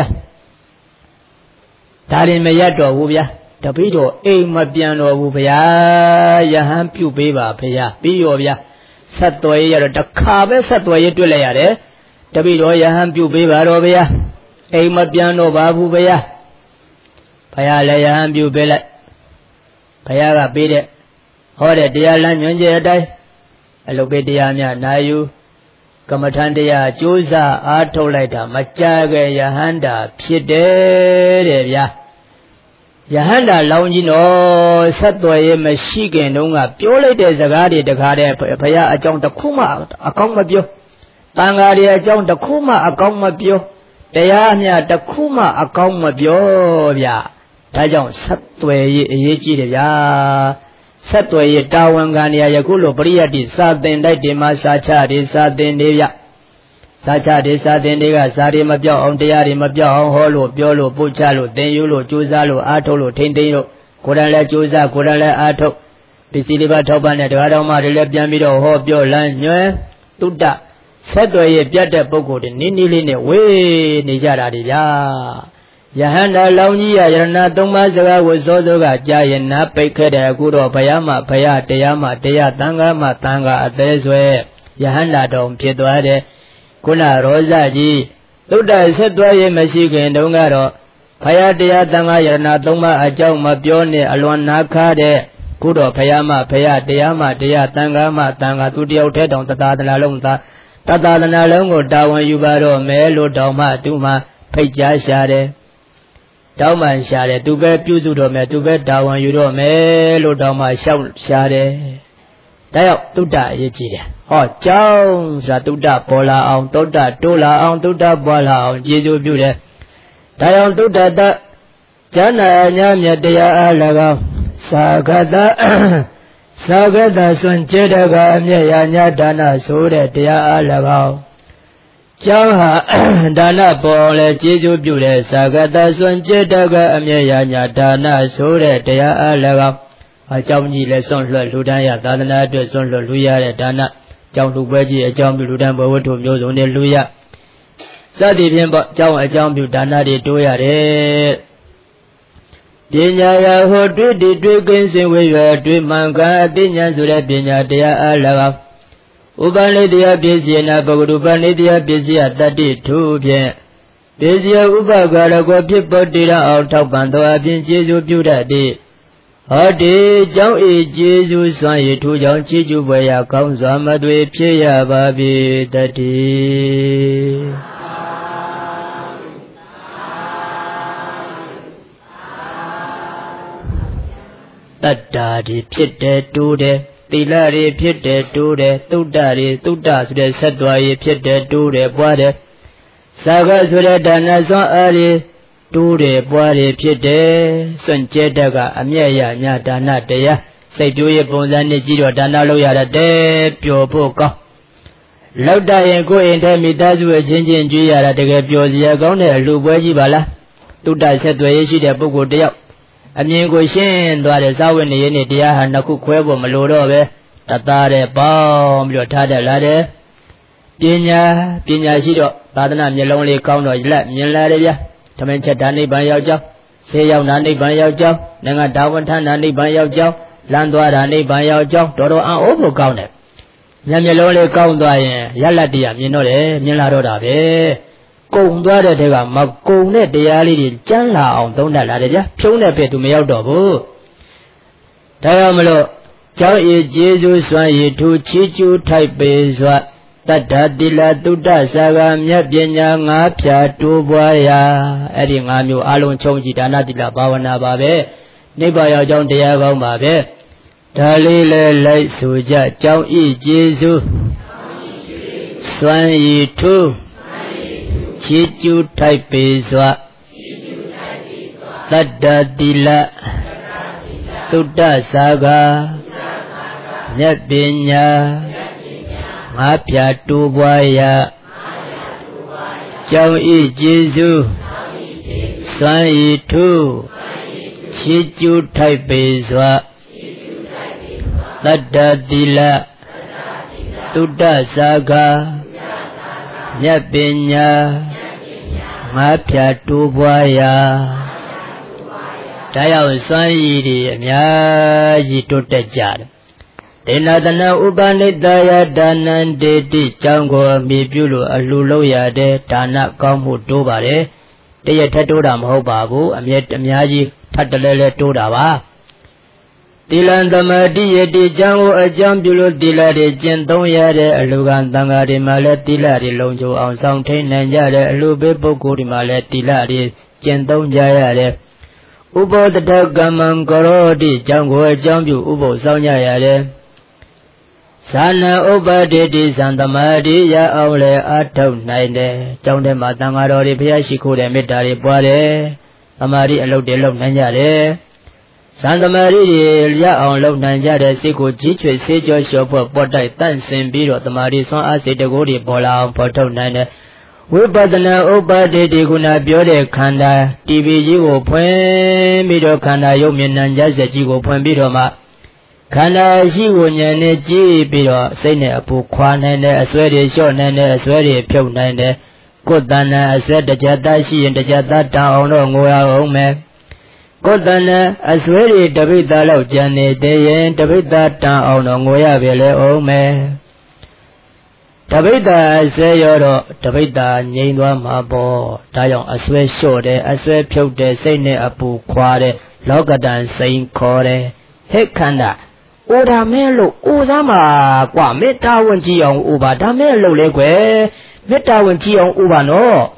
ဒါရင်မရတော့ဘူးဗျာတပိတော့အိမ်မပြန်တော့ဘူးဗျာယဟန်ပြုတ်ပေးပါဗျာပြီးရောဗျာဆက်သွယ်ရတော့တစ်ခါပဲဆက်သွယ်ရတွေ့လိုက်ရတယ်တပိတော့ယဟန်ပြုတ်ပေးပါတော့ဗျာအိမ်မပြန်တော့ပါဘူးဗျာဘုရားလည်းယဟန်ပြုတ်ပေးလိုက်ဘုရားကပေးတဲ့ဟောတဲ့တရားလမ်းညွှန်ချက်အတိုင်းအလုပ်ပေးတရားများနာယူကမ္မထံတရားကြိုးစားအားထုတ်လိုက်တာမကြခဲ့ယဟန္တာဖြစ်တယ်တဲ့ဗျာယဟန္တာလောင်းကြီးနော်ဆက်သွယ်ရမရှိခင်တုန်းကပြောလိုက်တဲ့စကားတွေတခါတည်းဘုရားအကြောင်းတစ်ခုမှအကောင်းမပြောတန်ဃာတွေအကြောင်းတစ်ခုမှအကောင်းမပြောတရားများတစ်ခုမှအကောင်းမပြောဗျာဒါကြောင့်ဆက်သွယ်ရအရေးကြီးတယ်ဗျာဆက်သွယ်ရတာဝန်ခံနေရယခုလိုပရိယတ်တိစာသင်တိုက်တင်မှာစာချတွေစာသင်တွေဗျစာချတွေစာသင်တွေကစာတွေမပြောက်အောင်တရားတွေမပြောက်အောင်ဟောလို့ပြောလို့ပို့ချလို့သင်ယူလို့ကြိုးစားလို့အားထုတ်လို့ထိမ့်သိမ့်လို့ကိုယ်တိုင်လည်းကြိုးစားကိုယ်တိုင်လည်းအားထုတ်ပစ္စည်းလေးပါထောက်ပံ့တဲ့တရားတော်မှတွေလည်းပြန်ပြီးတော့ဟောပြောလမ်းညွှဲတုတ္တဆက်သွယ်ရပြတ်တဲ့ပုဂ္ဂိုလ်တွေနည်းနည်းလေးနဲ့ဝေးနေကြတာတွေဗျာယဟန္တာလောင်းကြီးရယရဏသုံးပါးစကားကိုစောစောကကြားရင်နာပိတ်ခဲ့တယ်အခုတော့ဘုရားမှဘုရားတရားမှတရားသံဃာမှသံဃာအသေးဆွဲယဟန္တာတော်ဖြစ်သွားတယ်ခုနရောဇကြီးသုတ္တဆက်သွားရင်မရှိခင်တုန်းကတော့ဘုရားတရားသံဃာယရဏသုံးပါးအကြောင်းမပြောနဲ့အလွန်နာခါတဲ့ခုတော့ဘုရားမှဘုရားတရားမှတရားသံဃာမှသံဃာသူတယောက်ထဲတောင်တသာသနာလုံးသာတသာသနာလုံးကိုတာဝန်ယူပါတော့မယ်လို့တောင်မှသူမှဖိတ်ကြားရှာတယ်တောင်းမှရှာတယ်သူပဲပြုစုတော်မယ်သူပဲတာဝန်ယူတော်မယ်လို့တောင်းမှရှောက်ရှာတယ်ဒါကြောင့်တုဒ္ဒအရေးကြီးတယ်ဟောကြောင်းဆိုတာတုဒ္ဒပေါ်လာအောင်တုဒ္ဒတိုးလာအောင်တုဒ္ဒပွားလာအောင်ကျေစုပြုတယ်ဒါကြောင့်တုဒ္ဒတကျမ်းနာအညာမြတ်တရားအား၎င်းသာဂတသာဂတစွန့်ကျေတကအမြတ်ရာညာဒါနဆိုတဲ့တရားအား၎င်းကျောင်းဟာဒါနပေါ်လဲကျေးဇူးပြုတဲ့သာဂတစွန့်ကျေတကအမြတ်ရာညာဒါနဆိုတဲ့တရားအား၎င်းအကြောင်းကြီးလဲစွန့်လွှတ်လူတန်းရသာသနာအတွက်စွန့်လွှတ်လူရတဲ့ဒါနကျောင်းလူပွဲကြီးအကြောင်းပြုလူတန်းဘဝတ္ထုမျိုးစုံနဲ့လူရစသည်ဖြင့်ပေါ့ကျောင်းအကြောင်းပြုဒါနတွေတိုးရတယ်ပညာရာဟောတွေ့တည်တွေ့ကင်းစင်ဝေရွယ်တွေ့မှန်ကန်အသိဉာဏ်ဆိုတဲ့ပညာတရားအား၎င်းဥပနိတရားပစ္စယနာပဂရုပနိတရားပစ္စယတတ္တိထုဖြင့်ပစ္စယဥပကာရကိုဖြစ်ပေါ်တည်ရအောင်ထောက်ပံ့သောအပြင်ကျေစုပြုတတ်သည်ဟောဒီကျောင်းဤကျေစုစွမ်းရည်ထူကြောင့်ချီးကျူးပွဲရာကောင်းစွာမသွေဖြစ်ရပါပြီတတိတတ္တာဒီဖြစ်တယ်တိုးတယ်သီလတွေဖြစ်တယ်တိုးတယ်သုဒ္ဓတွေသုဒ္ဓဆိုတဲ့ဆက်တွားရေးဖြစ်တယ်တိုးတယ်ပွားတယ်သာဂဆိုတဲ့ဒါနစွမ်းအားတွေတိုးတယ်ပွားတယ်ဖြစ်တယ်စွန့်ကြဲတတ်ကအမြတ်ရညာဒါနတရားစိတ်ကြိုးရဲ့ပုံစံနဲ့ကြည့်တော့ဒါနလုပ်ရတဲ့ပျော်ဖို့ကောင်းလောက်တရင်ကိုယ်အိမ်ထဲမိသားစုအချင်းချင်းကြွေးရတာတကယ်ပျော်စရာကောင်းတဲ့အလှပွဲကြီးပါလားသုဒ္ဓဆက်သွယ်ရေးရှိတဲ့ပုဂ္ဂိုလ်တယောက်အမြင်ကိုရှင်းသွားတဲ့သာဝတိရေးနဲ့တရားဟာနှစ်ခုခွဲဖို့မလိုတော့ပဲတသားတဲ့ပေါင်းပြီးတော့ထားတတ်လာတယ်ပညာပညာရှိတော့သာသနာမျက်လုံးလေးကောင်းတော့လက်မြင်လာတယ်ဗျာဓမ္မချက်ဒါနိဗ္ဗာန်ရောက်ကြောင်းဆေးရောက်တာနိဗ္ဗာန်ရောက်ကြောင်းနိုင်ငံဒါဝန်ထမ်းတာနိဗ္ဗာန်ရောက်ကြောင်းလမ်းသွားတာနိဗ္ဗာန်ရောက်ကြောင်းတော်တော်အံ့ဩဖို့ကောင်းတယ်မျက်မျက်လုံးလေးကောင်းသွားရင်ရလတ်တရားမြင်တော့တယ်မြင်လာတော့တာပဲကုံသွားတဲ့တဲကမကုံတဲ့တရားလေးတွေကျမ်းလာအောင်သုံးတတ်လာတယ်ဗျာဖြုံးတဲ့ဘက်သူမရောက်တော့ဘူးဒါကြောင့်မလို့ကျောင်းဤကျေးဇူးစွမ်းရည်ထူချီးကျူးထိုက်ပေစွာတတ္တတိလသုဒ္ဓစာဂမြတ်ပညာငါးဖြာတိုးပွားရာအဲ့ဒီငါးမျိုးအလုံးချုံကြည်ဒါနတိလဘာဝနာပါပဲနိဗ္ဗာန်ရောက်ကြောင်းတရားကောင်းပါပဲဒါလေးလဲလိုက်ဆိုကြကျောင်းဤကျေးဇူးစွမ်းရည်ထူချီးကျူးထိုက်ပေစွာတတ္တတိလသုဒ္ဓစာဂမြတ်ပညာငါးဖြာတိုးပွားရာကျောင်းဤကျေးဇူးစွမ်းရည်ထူချီးကျူးထိုက်ပေစွာတတ္တတိလသုဒ္ဓစာဂမြတ်ပညာငါးဖြာတိုးပွားရာဒါရောက်စွမ်းရည်တွေအများကြီးတိုးတက်ကြတယ်ဒေနသနဥပနိတယဒါနံဒေတိကျောင်းကိုအမိပြုလို့အလှလုပ်ရတဲ့ဒါနကောင်းမှုတိုးပါတယ်တရက်ထက်တိုးတာမဟုတ်ပါဘူးအမြဲအများကြီးထပ်တလဲလဲတိုးတာပါသီလံသမာဓိယတိကျောင်းကိုအကြောင်းပြုလို့သီလတွေကျင့်သုံးရတဲ့အလှကံသံဃာတွေမှာလည်းသီလတွေလုံခြုံအောင်ဆောင်ထိန်နိုင်ကြတဲ့အလှပေးပုဂ္ဂိုလ်တွေမှာလည်းသီလတွေကျင့်သုံးကြရတဲ့ဥပောတထကမ္မံကရောတိကျောင်းကိုအကြောင်းပြုဥပုသ်ဆောင်ကြရတယ်ဇာနဥပဒေတိသံသမာဓိရအောင်လေအထောက်နိုင်တယ်ကျောင်းထဲမှာသံဃာတော်တွေဘုရားရှိခိုးတဲ့မေတ္တာတွေပွားတယ်သမာဓိအလုပ်တွေလုပ်နိုင်ကြတယ်သံသမာဓိတွေရအောင်လုပ်နိုင်ကြတဲ့စိတ်ကိုကြီးကျွေစေးကြောလျှော့ဖို့ပေါ်တိုက်တန့်စင်ပြီးတော့သမာဓိဆွမ်းအားစိတ်တကိုးတွေပေါ်လာအောင်ဖော်ထုတ်နိုင်တယ်ဝိပဿနာဥပဒေတိခုနပြောတဲ့ခန္ဓာတီဗီကြီးကိုဖွင့်ပြီးတော့ခန္ဓာရုပ်မြင်နံကြစက်ကြီးကိုဖွင့်ပြီးတော့မှခန္ဓာရှိကိုဉာဏ်နဲ့ကြည့်ပြီးတော့စိတ်နဲ့အပူခွာနိုင်တယ်အစွဲတွေလျှော့နိုင်တယ်အစွဲတွေဖြုတ်နိုင်တယ်ကိုယ်တဏ္ဍအစွဲတကြတရှိရင်တကြတတောင်းအောင်တော့ငိုရအောင်မယ်ကိုယ်တဏ္ဍအစွဲတွေတပိတ္တလောက်ကြံနေတဲ့ရင်တပိတ္တတောင်းအောင်တော့ငိုရပြီလေအောင်မယ်တပိတ္တအစွဲရောတော့တပိတ္တငြိမ်သွားမှာပေါ့ဒါကြောင့်အစွဲလျှော့တယ်အစွဲဖြုတ်တယ်စိတ်နဲ့အပူခွာတယ်လောကတန်စိန်ခေါ်တယ်ဟဲ့ခန္ဓာအိုဒါမဲလို့အိုသားမှာကွာမေတ္တာဝင်ကြည့်အောင်အိုပါဒါမဲလို့လေကွယ်မေတ္တာဝင်ကြည့်အောင်အိုပါနော်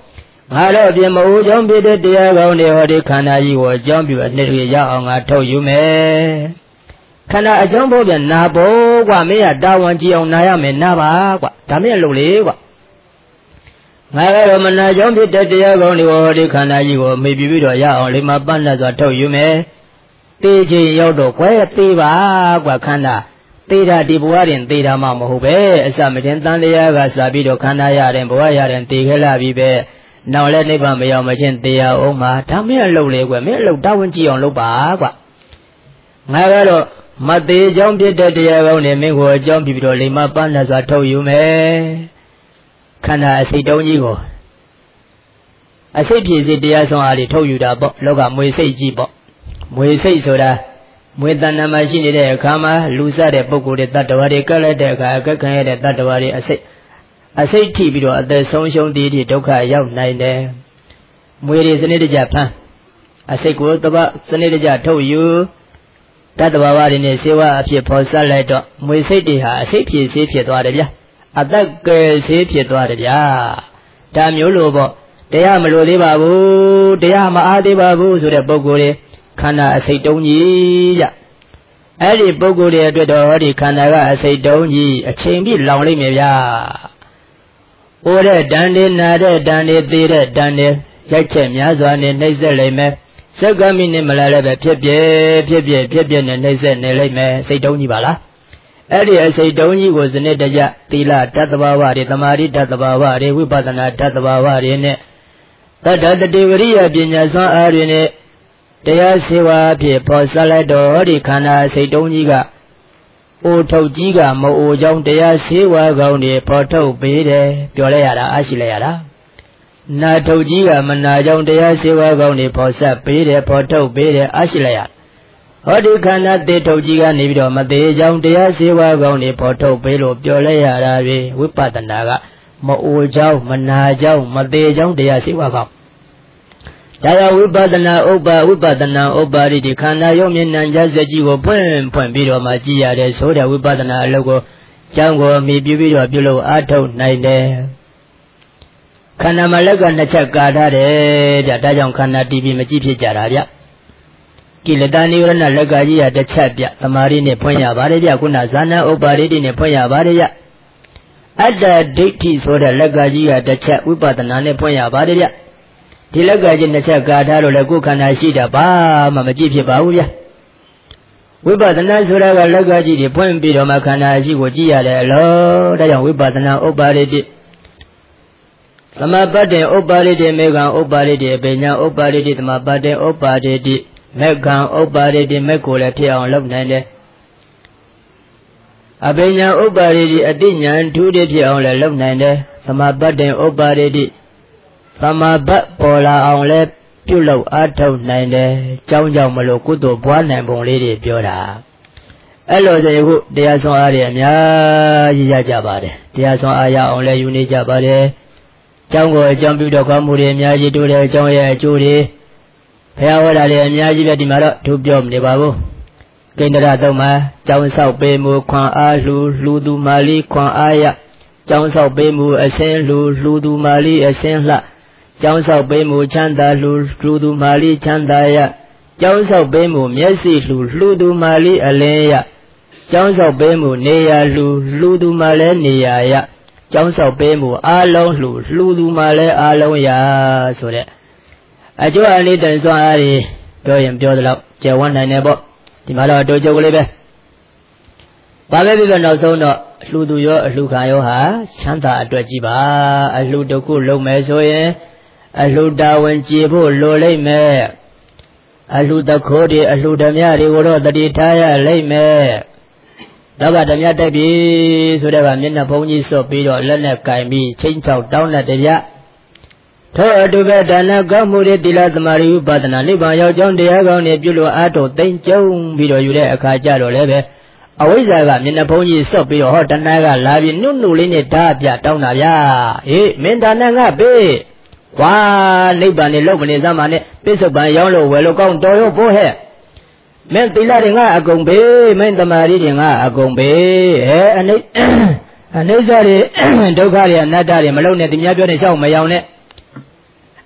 ငါတို့ပြင်မဦးကြောင့်ဖြစ်တဲ့တရားကောင်းတွေဟောဒီခန္ဓာကြီးကိုအကြောင်းပြုအနှစ်တွေရောက်အောင်ငါထုတ်ယူမယ်ခန္ဓာအကြောင်းဖို့ပြန်နာဖို့ကွာမင်းကတာဝန်ကြီးအောင်နာရမယ်နာပါကွာဒါမင်းလုပ်လေကွာငါကတော့မနာကြောင့်ဖြစ်တဲ့တရားကောင်းတွေဟောဒီခန္ဓာကြီးကိုမေ့ပြီးပြီးတော့ရအောင်လေးမပန်းနဲ့စွာထုတ်ယူမယ်တေးချင်းရောက်တော့ကွယ်သေးပါကွာခန္ဓာသေးတာဒီဘဝတွင်သေးတာမှမဟုတ်ပဲအစမတင်တန်တရားကစပြီးတော့ခန္ဓာရတယ်ဘဝရတယ်တည်ခဲ့လာပြီပဲနောက်လည်းနိဗ္ဗာန်မရောက်မချင်းတရားအောင်မှာဒါမင်းအလုပ်လေကွယ်မင်းအလုပ်တာဝန်ကြည့်အောင်လုပ်ပါကွာငါကတော့မသေးကြောင့်ဖြစ်တဲ့တရားကောင်းတွေမင်းကိုအကြောင်းပြပြီးတော့လိမ္မာပန်းနဲ့စွာထုတ်ယူမယ်ခန္ဓာအစိတ်တုံးကြီးကိုအစိတ်ဖြစ်စေတရားဆောင်အားတွေထုတ်ယူတာပေါ့လောကမွေစိတ်ကြီးပေါ့မွေစိတ်ဆိုတာမွေတဏ္ဍာမှာရှိနေတဲ့အခါမှာလူစားတဲ့ပုဂ္ဂိုလ်တွေတတ္တဝါတွေကက်လက်တဲ့အခါအကက်ခံရတဲ့တတ္တဝါတွေအစိတ်အစိတ်ထိပြီးတော့အသက်ဆုံးရှုံးတည်တည်ဒုက္ခရောက်နိုင်တယ်မွေတွေစနစ်တကျဖမ်းအစိတ်ကိုတပတ်စနစ်တကျထုတ်ယူတတ္တဝါတွေနဲ့စေဝါအဖြစ်ဖော်ဆက်လိုက်တော့မွေစိတ်တွေဟာအစိတ်ဖြစ်စေးဖြစ်သွားတယ်ဗျာအသက်ကယ်စေးဖြစ်သွားတယ်ဗျာဒါမျိုးလိုပေါ့တရားမလိုသေးပါဘူးတရားမအားသေးပါဘူးဆိုတဲ့ပုဂ္ဂိုလ်တွေခန္ဓာအစိတ်တုံးကြီးကြအဲ့ဒီပုဂ္ဂိုလ်တွေအတွက်တော့ဟောဒီခန္ဓာကအစိတ်တုံးကြီးအချိန်ပြည့်လောင်လိမ့်မယ်ဗျာ။အိုတဲ့တန်တွေနာတဲ့တန်တွေသေးတဲ့တန်တွေရိုက်ချက်များစွာနဲ့နှိမ့်ဆက်လိမ့်မယ်။စက္ကမိနဲ့မလာလည်းပဲဖြစ်ပြဖြစ်ပြဖြစ်ပြနဲ့နှိမ့်ဆက်နေလိမ့်မယ်စိတ်တုံးကြီးပါလား။အဲ့ဒီအစိတ်တုံးကြီးကိုစနစ်တကျသီလတတ္တဘာဝတွေသမာဓိတတ္တဘာဝတွေဝိပဿနာတတ္တဘာဝတွေနဲ့တတ္တတတိဝရိယပညာစွမ်းအားတွေနဲ့တရားစေဝါဖြစ်ပေါ်ဆက်လိုက်တော့ဒီခန္ဓာစိတ်တုံးကြီးကအိုထုတ်ကြီးကမအိုကြောင့်တရားစေဝါကောင်းတွေပေါ်ထုတ်ပေးတယ်ပြောလိုက်ရတာအားရှိလိုက်ရတာနာထုတ်ကြီးကမနာကြောင့်တရားစေဝါကောင်းတွေပေါ်ဆက်ပေးတယ်ပေါ်ထုတ်ပေးတယ်အားရှိလိုက်ရဟောဒီခန္ဓာတေထုတ်ကြီးကနေပြီးတော့မသေးကြောင့်တရားစေဝါကောင်းတွေပေါ်ထုတ်ပေးလို့ပြောလိုက်ရတာပဲဝိပဿနာကမအိုကြောင့်မနာကြောင့်မသေးကြောင့်တရားစေဝါကောင်းဒါကြောင့်ဝိပဿနာဥပ္ပါဝိပဿနာဥပ္ပါရိတိခန္ဓာရုပ်မျက်နှာကြစကြီးကိုဖွင့်ဖွင့်ပြီးတော့မှကြည်ရတယ်ဆိုတဲ့ဝိပဿနာအလုပ်ကိုကျောင်းကိုမြည်ပြီးပြီးတော့ပြုလို့အားထုတ်နိုင်တယ်ခန္ဓာမှာလက်ကနှစ်ချက်ကာထားတယ်ဗျဒါကြောင့်ခန္ဓာတည်ပြီးမကြည့်ဖြစ်ကြတာဗျကိလေသာနိဝရဏလက်ကကြီးရတစ်ချက်ဗျသမာဓိနဲ့ဖွင့်ရပါတယ်ဗျခုနဇာနာဥပ္ပါရိတိနဲ့ဖွင့်ရပါတယ်ဗျအတ္တဒိဋ္ဌိဆိုတဲ့လက်ကကြီးရတစ်ချက်ဝိပဿနာနဲ့ဖွင့်ရပါတယ်ဗျဒီလက်ကကြီးနှစ်ချက်ကာထားလို့လည်းကိုယ်ခန္ဓာရှိတာဘာမှမကြည့်ဖြစ်ပါဘူးဗျဝိပဿနာဆိုတာကလက်ကကြီးတွေဖွင့်ပြီးတော့မှခန္ဓာရှိကိုကြည့်ရတယ်အလို့ဒါကြောင့်ဝိပဿနာဥပ္ပါရိတိသမပတ္တေဥပ္ပါရိတိမေဃံဥပ္ပါရိတိအပညာဥပ္ပါရိတိသမပတ္တေဥပ္ပါရိတိမေဃံဥပ္ပါရိတိမေကိုလည်းဖြစ်အောင်လုပ်နိုင်တယ်အပညာဥပ္ပါရိတိအတိညာထူးတွေဖြစ်အောင်လည်းလုပ်နိုင်တယ်သမပတ္တေဥပ္ပါရိတိသမာဘတ်ပေါ်လာအောင်လဲပြုလုပ်အားထုတ်နိုင်တယ်ကြောင်းကြောင့်မလို့ကုသိုလ်ပွားနိုင်ပုံလေးတွေပြောတာအဲ့လိုဆိုရင်ခုတရားဆောင်အားတွေအများကြီးရကြပါတယ်တရားဆောင်အားရအောင်လဲယူနေကြပါတယ်ကျောင်းကိုအကြောင်းပြုတော့ကောင်းမှုတွေအများကြီးတိုးတယ်အကြောင်းရဲ့အကျိုးတွေဘုရားဟောတာတွေအများကြီးပဲဒီမှာတော့သူပြောမနေပါဘူးကိန္ဒရသုံးမှာကျောင်းဆောက်ပေးမှုခွန်အားလှူလှူသူမာလီခွန်အားရကျောင်းဆောက်ပေးမှုအစင်းလှူလှူသူမာလီအစင်းလှကျောင်းဆောက်ပေးမှုချမ်းသာလှူလှူသူမာလီချမ်းသာရကျောင်းဆောက်ပေးမှုမျက်စိလှူလှူသူမာလီအလင်းရကျောင်းဆောက်ပေးမှုနေရာလှူလှူသူမာလည်းနေရာရကျောင်းဆောက်ပေးမှုအာလုံးလှူလှူသူမာလည်းအာလုံးရဆိုတဲ့အကျိုးအလေးတန်စွာအားတွေပြောရင်ပြောသလောက်ကျေဝန်းနိုင်တယ်ပေါ့ဒီမှာတော့အတူတူကလေးပဲဘာပဲဖြစ်ဖြစ်နောက်ဆုံးတော့အလှူသူရောအလှူခံရောဟာချမ်းသာအတွက်ကြီးပါအလှူတစ်ခုလုပ်မယ်ဆိုရင်အလှူတာဝန်ကြည်ဖို့လိုလိမ့်မယ်အလှူတခိုးတွေအလှူဓမြတွေကိုတော့တတိထားရလိမ့်မယ်နောက်ကဓမြတက်ပြီဆိုတဲ့ကမျက်နှာဖုံးကြီးစွတ်ပြီးတော့လက်နဲ့ကင်ပြီးချင်းချောက်တောင်းတဲ့တရားထို့အတူပဲဒါနကောင်းမှုတွေတိလသမารိဥပဒနာနိဗ္ဗာန်ရောက်ကြောင်းတရားကောင်းတွေပြုလို့အားထုတ်သိမ့်ကျုံပြီးတော့ယူတဲ့အခါကျတော့လည်းပဲအဝိဇ္ဇာကမျက်နှာဖုံးကြီးစွတ်ပြီးတော့ဟောတဏှာကလာပြီးနုနုလေးနဲ့ဓာပြတောင်းတာဗျာဟေးမင်းဒါနငါပေးဝါနိဗ္ဗာန်နဲ့လောက်မနေစမ်းပါနဲ့ပိဿုပန်ရောင်းလို့ဝယ်လို့ကောင်းတော်ရောဖို့ဟဲ့မင်းသီလတွေငါအကုန်ပေးမင်းတမာရီတွေငါအကုန်ပေးဟဲ့အနိအနိစ္စတွေဒုက္ခတွေအနတ္တတွေမလုံးနဲ့ဒီများပြောနေရှောက်မရောင်နဲ့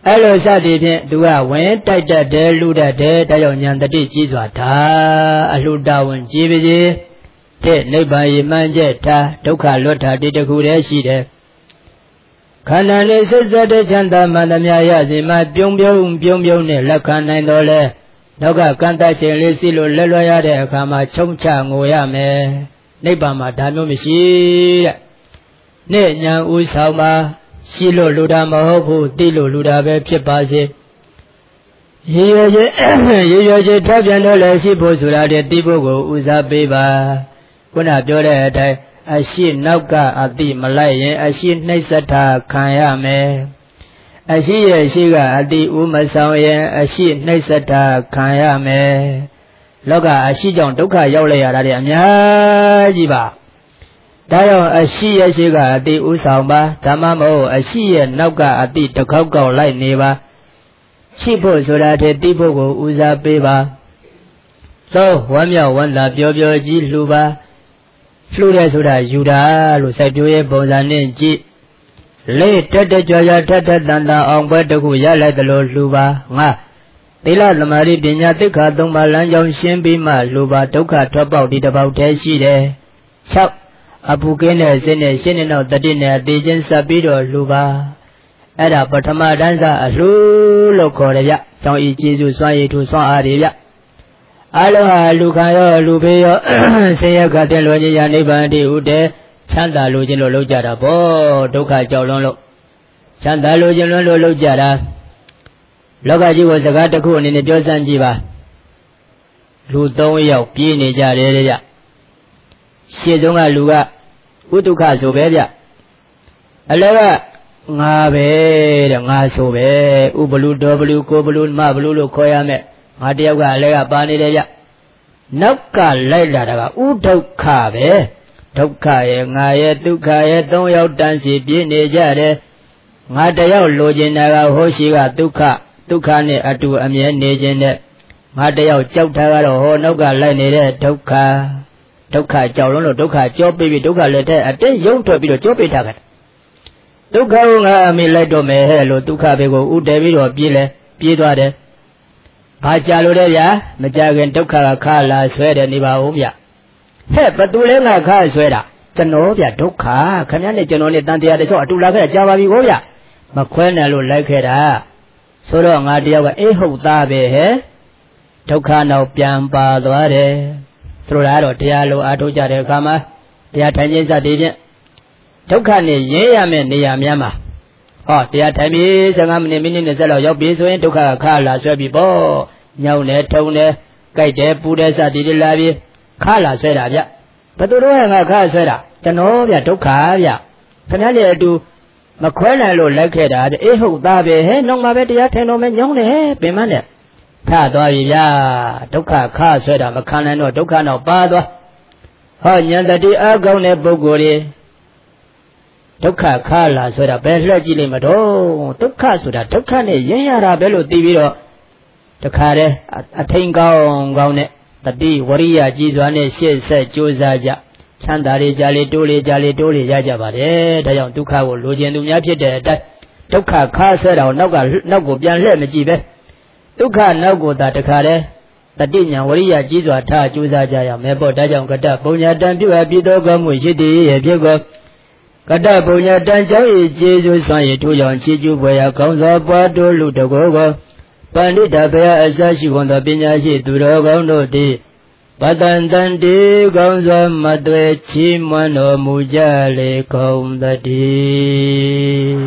အဲ့လိုစသည်ဖြင့်သူကဝင်တိုက်တတ်တယ်လူတတ်တယ်ဒါကြောင့်ဉာဏ်တတိကြီးစွာထားအလှတာဝန်ကြီးပါစေတဲ့နိဗ္ဗာန်ရမှန်းချက်ထားဒုက္ခလွတ်တာတိတခုတည်းရှိတယ်ခန္ဓာနဲ့ဆက်ဆက်တဲ့ချမ်းသာမှန်သမျှရစီမှပြုံးပြုံးပြုံးပြုံးနဲ့လက်ခံနိုင်တော်လဲနောက်ကကံတခြင်းလေးစီလို့လက်လွှဲရတဲ့အခါမှာချုံချငိုရမယ်နိဗ္ဗာန်မှာဒါမျိုးမရှိတဲ့နဲ့ဉာဏ်ဥဆောင်ပါရှိလို့လူတာမဟုတ်ဘူးသိလို့လူတာပဲဖြစ်ပါစေရေရွယ်ချင်းရေရွယ်ချင်းထွက်ပြန်တော့လည်းရှိဖို့ဆိုတာတည်းသိဖို့ကိုဦးစားပေးပါခုနပြောတဲ့အတိုင်းအရှိနောက်ကအတိမလိုက်ရင်အရှိနှိပ်စက်တာခံရမယ်အရှိရဲ့ရှိကအတိဥမဆောင်ရင်အရှိနှိပ်စက်တာခံရမယ်လောကအရှိကြောင့်ဒုက္ခရောက်လိုက်ရတာတွေအများကြီးပါဒါကြောင့်အရှိရဲ့ရှိကအတိဥဆောင်ပါဓမ္မမဟုတ်အရှိရဲ့နောက်ကအတိတစ်ခေါက်ကောက်လိုက်နေပါရှိဖို့ဆိုတာတည်းသိဖို့ကိုဦးစားပေးပါသောဝမ်းမြောက်ဝမ်းသာပျော်ပျော်ကြီးလှူပါလှူတယ်ဆိုတာယူတာလို့စိုက်ပျိုးရေးပုံစံနဲ့ကြည့်လေးတက်တက်ကြွကြွထက်ထက်တန်တန်အောင်ပွဲတစ်ခုရလိုက်သလိုလှူပါငါသီလသမာဓိပညာသိက္ခာသုံးပါးလမ်းကြောင်းရှင်းပြီးမှလှူပါဒုက္ခထွက်ပေါက်ဒီတစ်ပေါက်တည်းရှိတယ်၆အပူကင်းတဲ့စိတ်နဲ့ရှင်းနေတော့တတိနဲ့အသေးချင်းဆက်ပြီးတော့လှူပါအဲ့ဒါပထမတန်းစားအလှူလို့ခေါ်တယ်ဗျ။ကြောင့်ဤကျေးဇူးစွမ်းရည်ထူစွမ်းအားတွေဗျ။အလုံးဟာလူခံရောလူပေးရောဆင်းရဲခတ်တဲ့လူကြီးရာနိဗ္ဗာန်တည်းဥတည်းချမ်းသာလိုခြင်းလို့လုပ်ကြတာပေါ့ဒုက္ခကြောက်လွန်းလို့ချမ်းသာလိုခြင်းလွန်းလို့လုပ်ကြတာလောကကြီးကိုစကားတစ်ခုအနေနဲ့ပြောစမ်းကြည့်ပါလူသုံးယောက်ပြေးနေကြတယ်တဲ့ဗျ။ရှေ့ဆုံးကလူကဥဒုက္ခဆိုပဲဗျ။အလည်းကငါပဲတဲ့ငါဆိုပဲဥဘလူတော်ဘလူကိုဘလူမဘလူလို့ခေါ်ရမယ်ငါတယောက်ကအလဲကပါနေတယ်ဗျနောက်ကလိုက်လာတာကဥဒုက္ခပဲဒုက္ခရဲ့ငါရဲ့ဒုက္ခရဲ့သုံးယောက်တန်းစီပြည့်နေကြတယ်ငါတယောက်လိုချင်တာကဟောရှိကဒုက္ခဒုက္ခနဲ့အတူအမြဲနေခြင်းနဲ့ငါတယောက်ကြောက်တာကတော့ဟောနောက်ကလိုက်နေတဲ့ဒုက္ခဒုက္ခကြောက်လုံးလို့ဒုက္ခကြောပေးပြီးဒုက္ခလည်းတဲ့အတိတ်ရုံထွက်ပြီးတော့ကြောပေးထားတယ်ဒုက္ခကိုငါအမိလိုက်တော့မယ်ဟဲ့လို့ဒုက္ခဘေကိုဥတည်ပြီးတော့ပြေးလဲပြေးသွားတယ်။ဘာကြာလို့လဲဗျာမကြခင်ဒုက္ခကခါလာဆွဲတယ်နေပါဦးဗျ။ဟဲ့ဘသူလဲငါခါဆွဲတာကျွန်တော်ဗျဒုက္ခခင်ဗျားနဲ့ကျွန်တော်နဲ့တန်တရားတချို့အတူလာခဲ့ကြာပါပြီကိုဗျ။မခွဲနဲ့လို့လိုက်ခဲ့တာဆိုတော့ငါတယောက်ကအေးဟုတ်သားပဲဟဲ့ဒုက္ခနောက်ပြန်ပါသွားတယ်။ဆိုတော့တော့တရားလိုအားထုတ်ကြတဲ့အခါမှာတရားထိုင်ခြင်းစသည်ဖြင့်ဒုက္ခနဲ့ရင်းရမယ့်နေရာများမှာဟောတရားထိုင်ပြီးဆယ်ငါးမိနစ်မိနစ်၂၀လောက်ရောက်ပြီဆိုရင်ဒုက္ခကခါလာဆွဲပြီပေါ့ညောင်းတယ်ထုံတယ်ကြိုက်တယ်ပူတယ်စသည်တွေလာပြီးခါလာဆွဲတာဗျဘယ်သူတို့ကငါခါဆွဲတာကျွန်တော်ဗျဒုက္ခဗျခင်ဗျားလည်းအတူမခွဲနိုင်လို့လိုက်ခဲ့တာအေးဟုတ်သားပဲဟဲ့နောက်မှပဲတရားထိုင်တော့မယ်ညောင်းတယ်ပင်မနဲ့ခါသွားပြီဗျဒုက္ခခါဆွဲတာမခံနိုင်တော့ဒုက္ခနောက်ပါသွားဟောဉာဏ်တတိအကောင်းတဲ့ပုဂ္ဂိုလ်တွေဒုက္ခခါလာဆိုတာဘယ်လှည့်ကြည့်လိမ့်မတော့ဒုက္ခဆိုတာဒုက္ခနဲ့ရင်းရတာပဲလို့သိပြီးတော့တခါတည်းအထိန်ကောင်းကောင်းနဲ့တတိဝရိယကြီးစွာနဲ့ရှေ့ဆက်ကြိုးစားကြချမ်းသာလေးကြလေးတိုးလေးကြလေးတိုးလေးရကြပါတယ်ဒါကြောင့်ဒုက္ခကိုလိုချင်သူများဖြစ်တဲ့အတိုင်းဒုက္ခခါဆွဲတာကိုနောက်ကနောက်ကိုပြန်လှည့်မကြည့်ပဲဒုက္ခနောက်ကိုသာတခါတည်းတတိညာဝရိယကြီးစွာထားကြိုးစားကြရမယ်ပေါ့ဒါကြောင့်ကတ္တပုံညာတံပြုအပ်ပြီးသောကောင်းမှုရှိသည်ရဲ့ဖြစ်ကောကတ္တပုံညာတန်ကြောင့်ဤကျေးဇူးစွမ်းရည်ထို့ကြောင့်ချီးကျူးဖွယ်ရာကောင်းစွာပွားတိုးလူတကောကိုပန္တိတဘယအစရှိဝန်သောပညာရှိသူတော်ကောင်းတို့သည်ပတန်တန်တေကောင်းစွာမသွဲချီးမွမ်းတော်မူကြလေကုန်သတည်း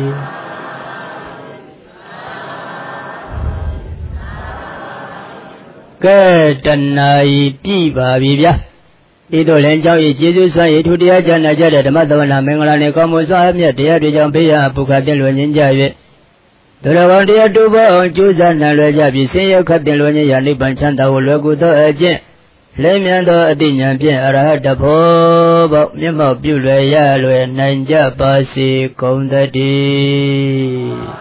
ကဲတဏှာဤပြည့်ပါပြီဗျာဤသို့လည်းကြောင့်ဤကျေးဇူးစွမ်းရည်ထူတရားကြနာကြတဲ့ဓမ္မသဝနာမင်္ဂလာနှင့်ကောင်းမှုစွာအမြတ်တရားတွေကြောင့်ဘေးရပုခတ်တင်လွန်ခြင်းကြ၍သူတော်ကောင်းတရားတူပေါ်အောင်ကြိုးစားနိုင်လွယ်ကြပြီးဆင်းရဲခတ်တင်လွန်ခြင်းရာနိဗ္ဗာန်ချမ်းသာကိုလွယ်ကူသောအကျင့်လဲမြန်းသောအတိညာဖြင့်အရဟတဘောပေါမျက်မှောက်ပြုလွယ်ရလွယ်နိုင်ကြပါစေကုန်သတည်း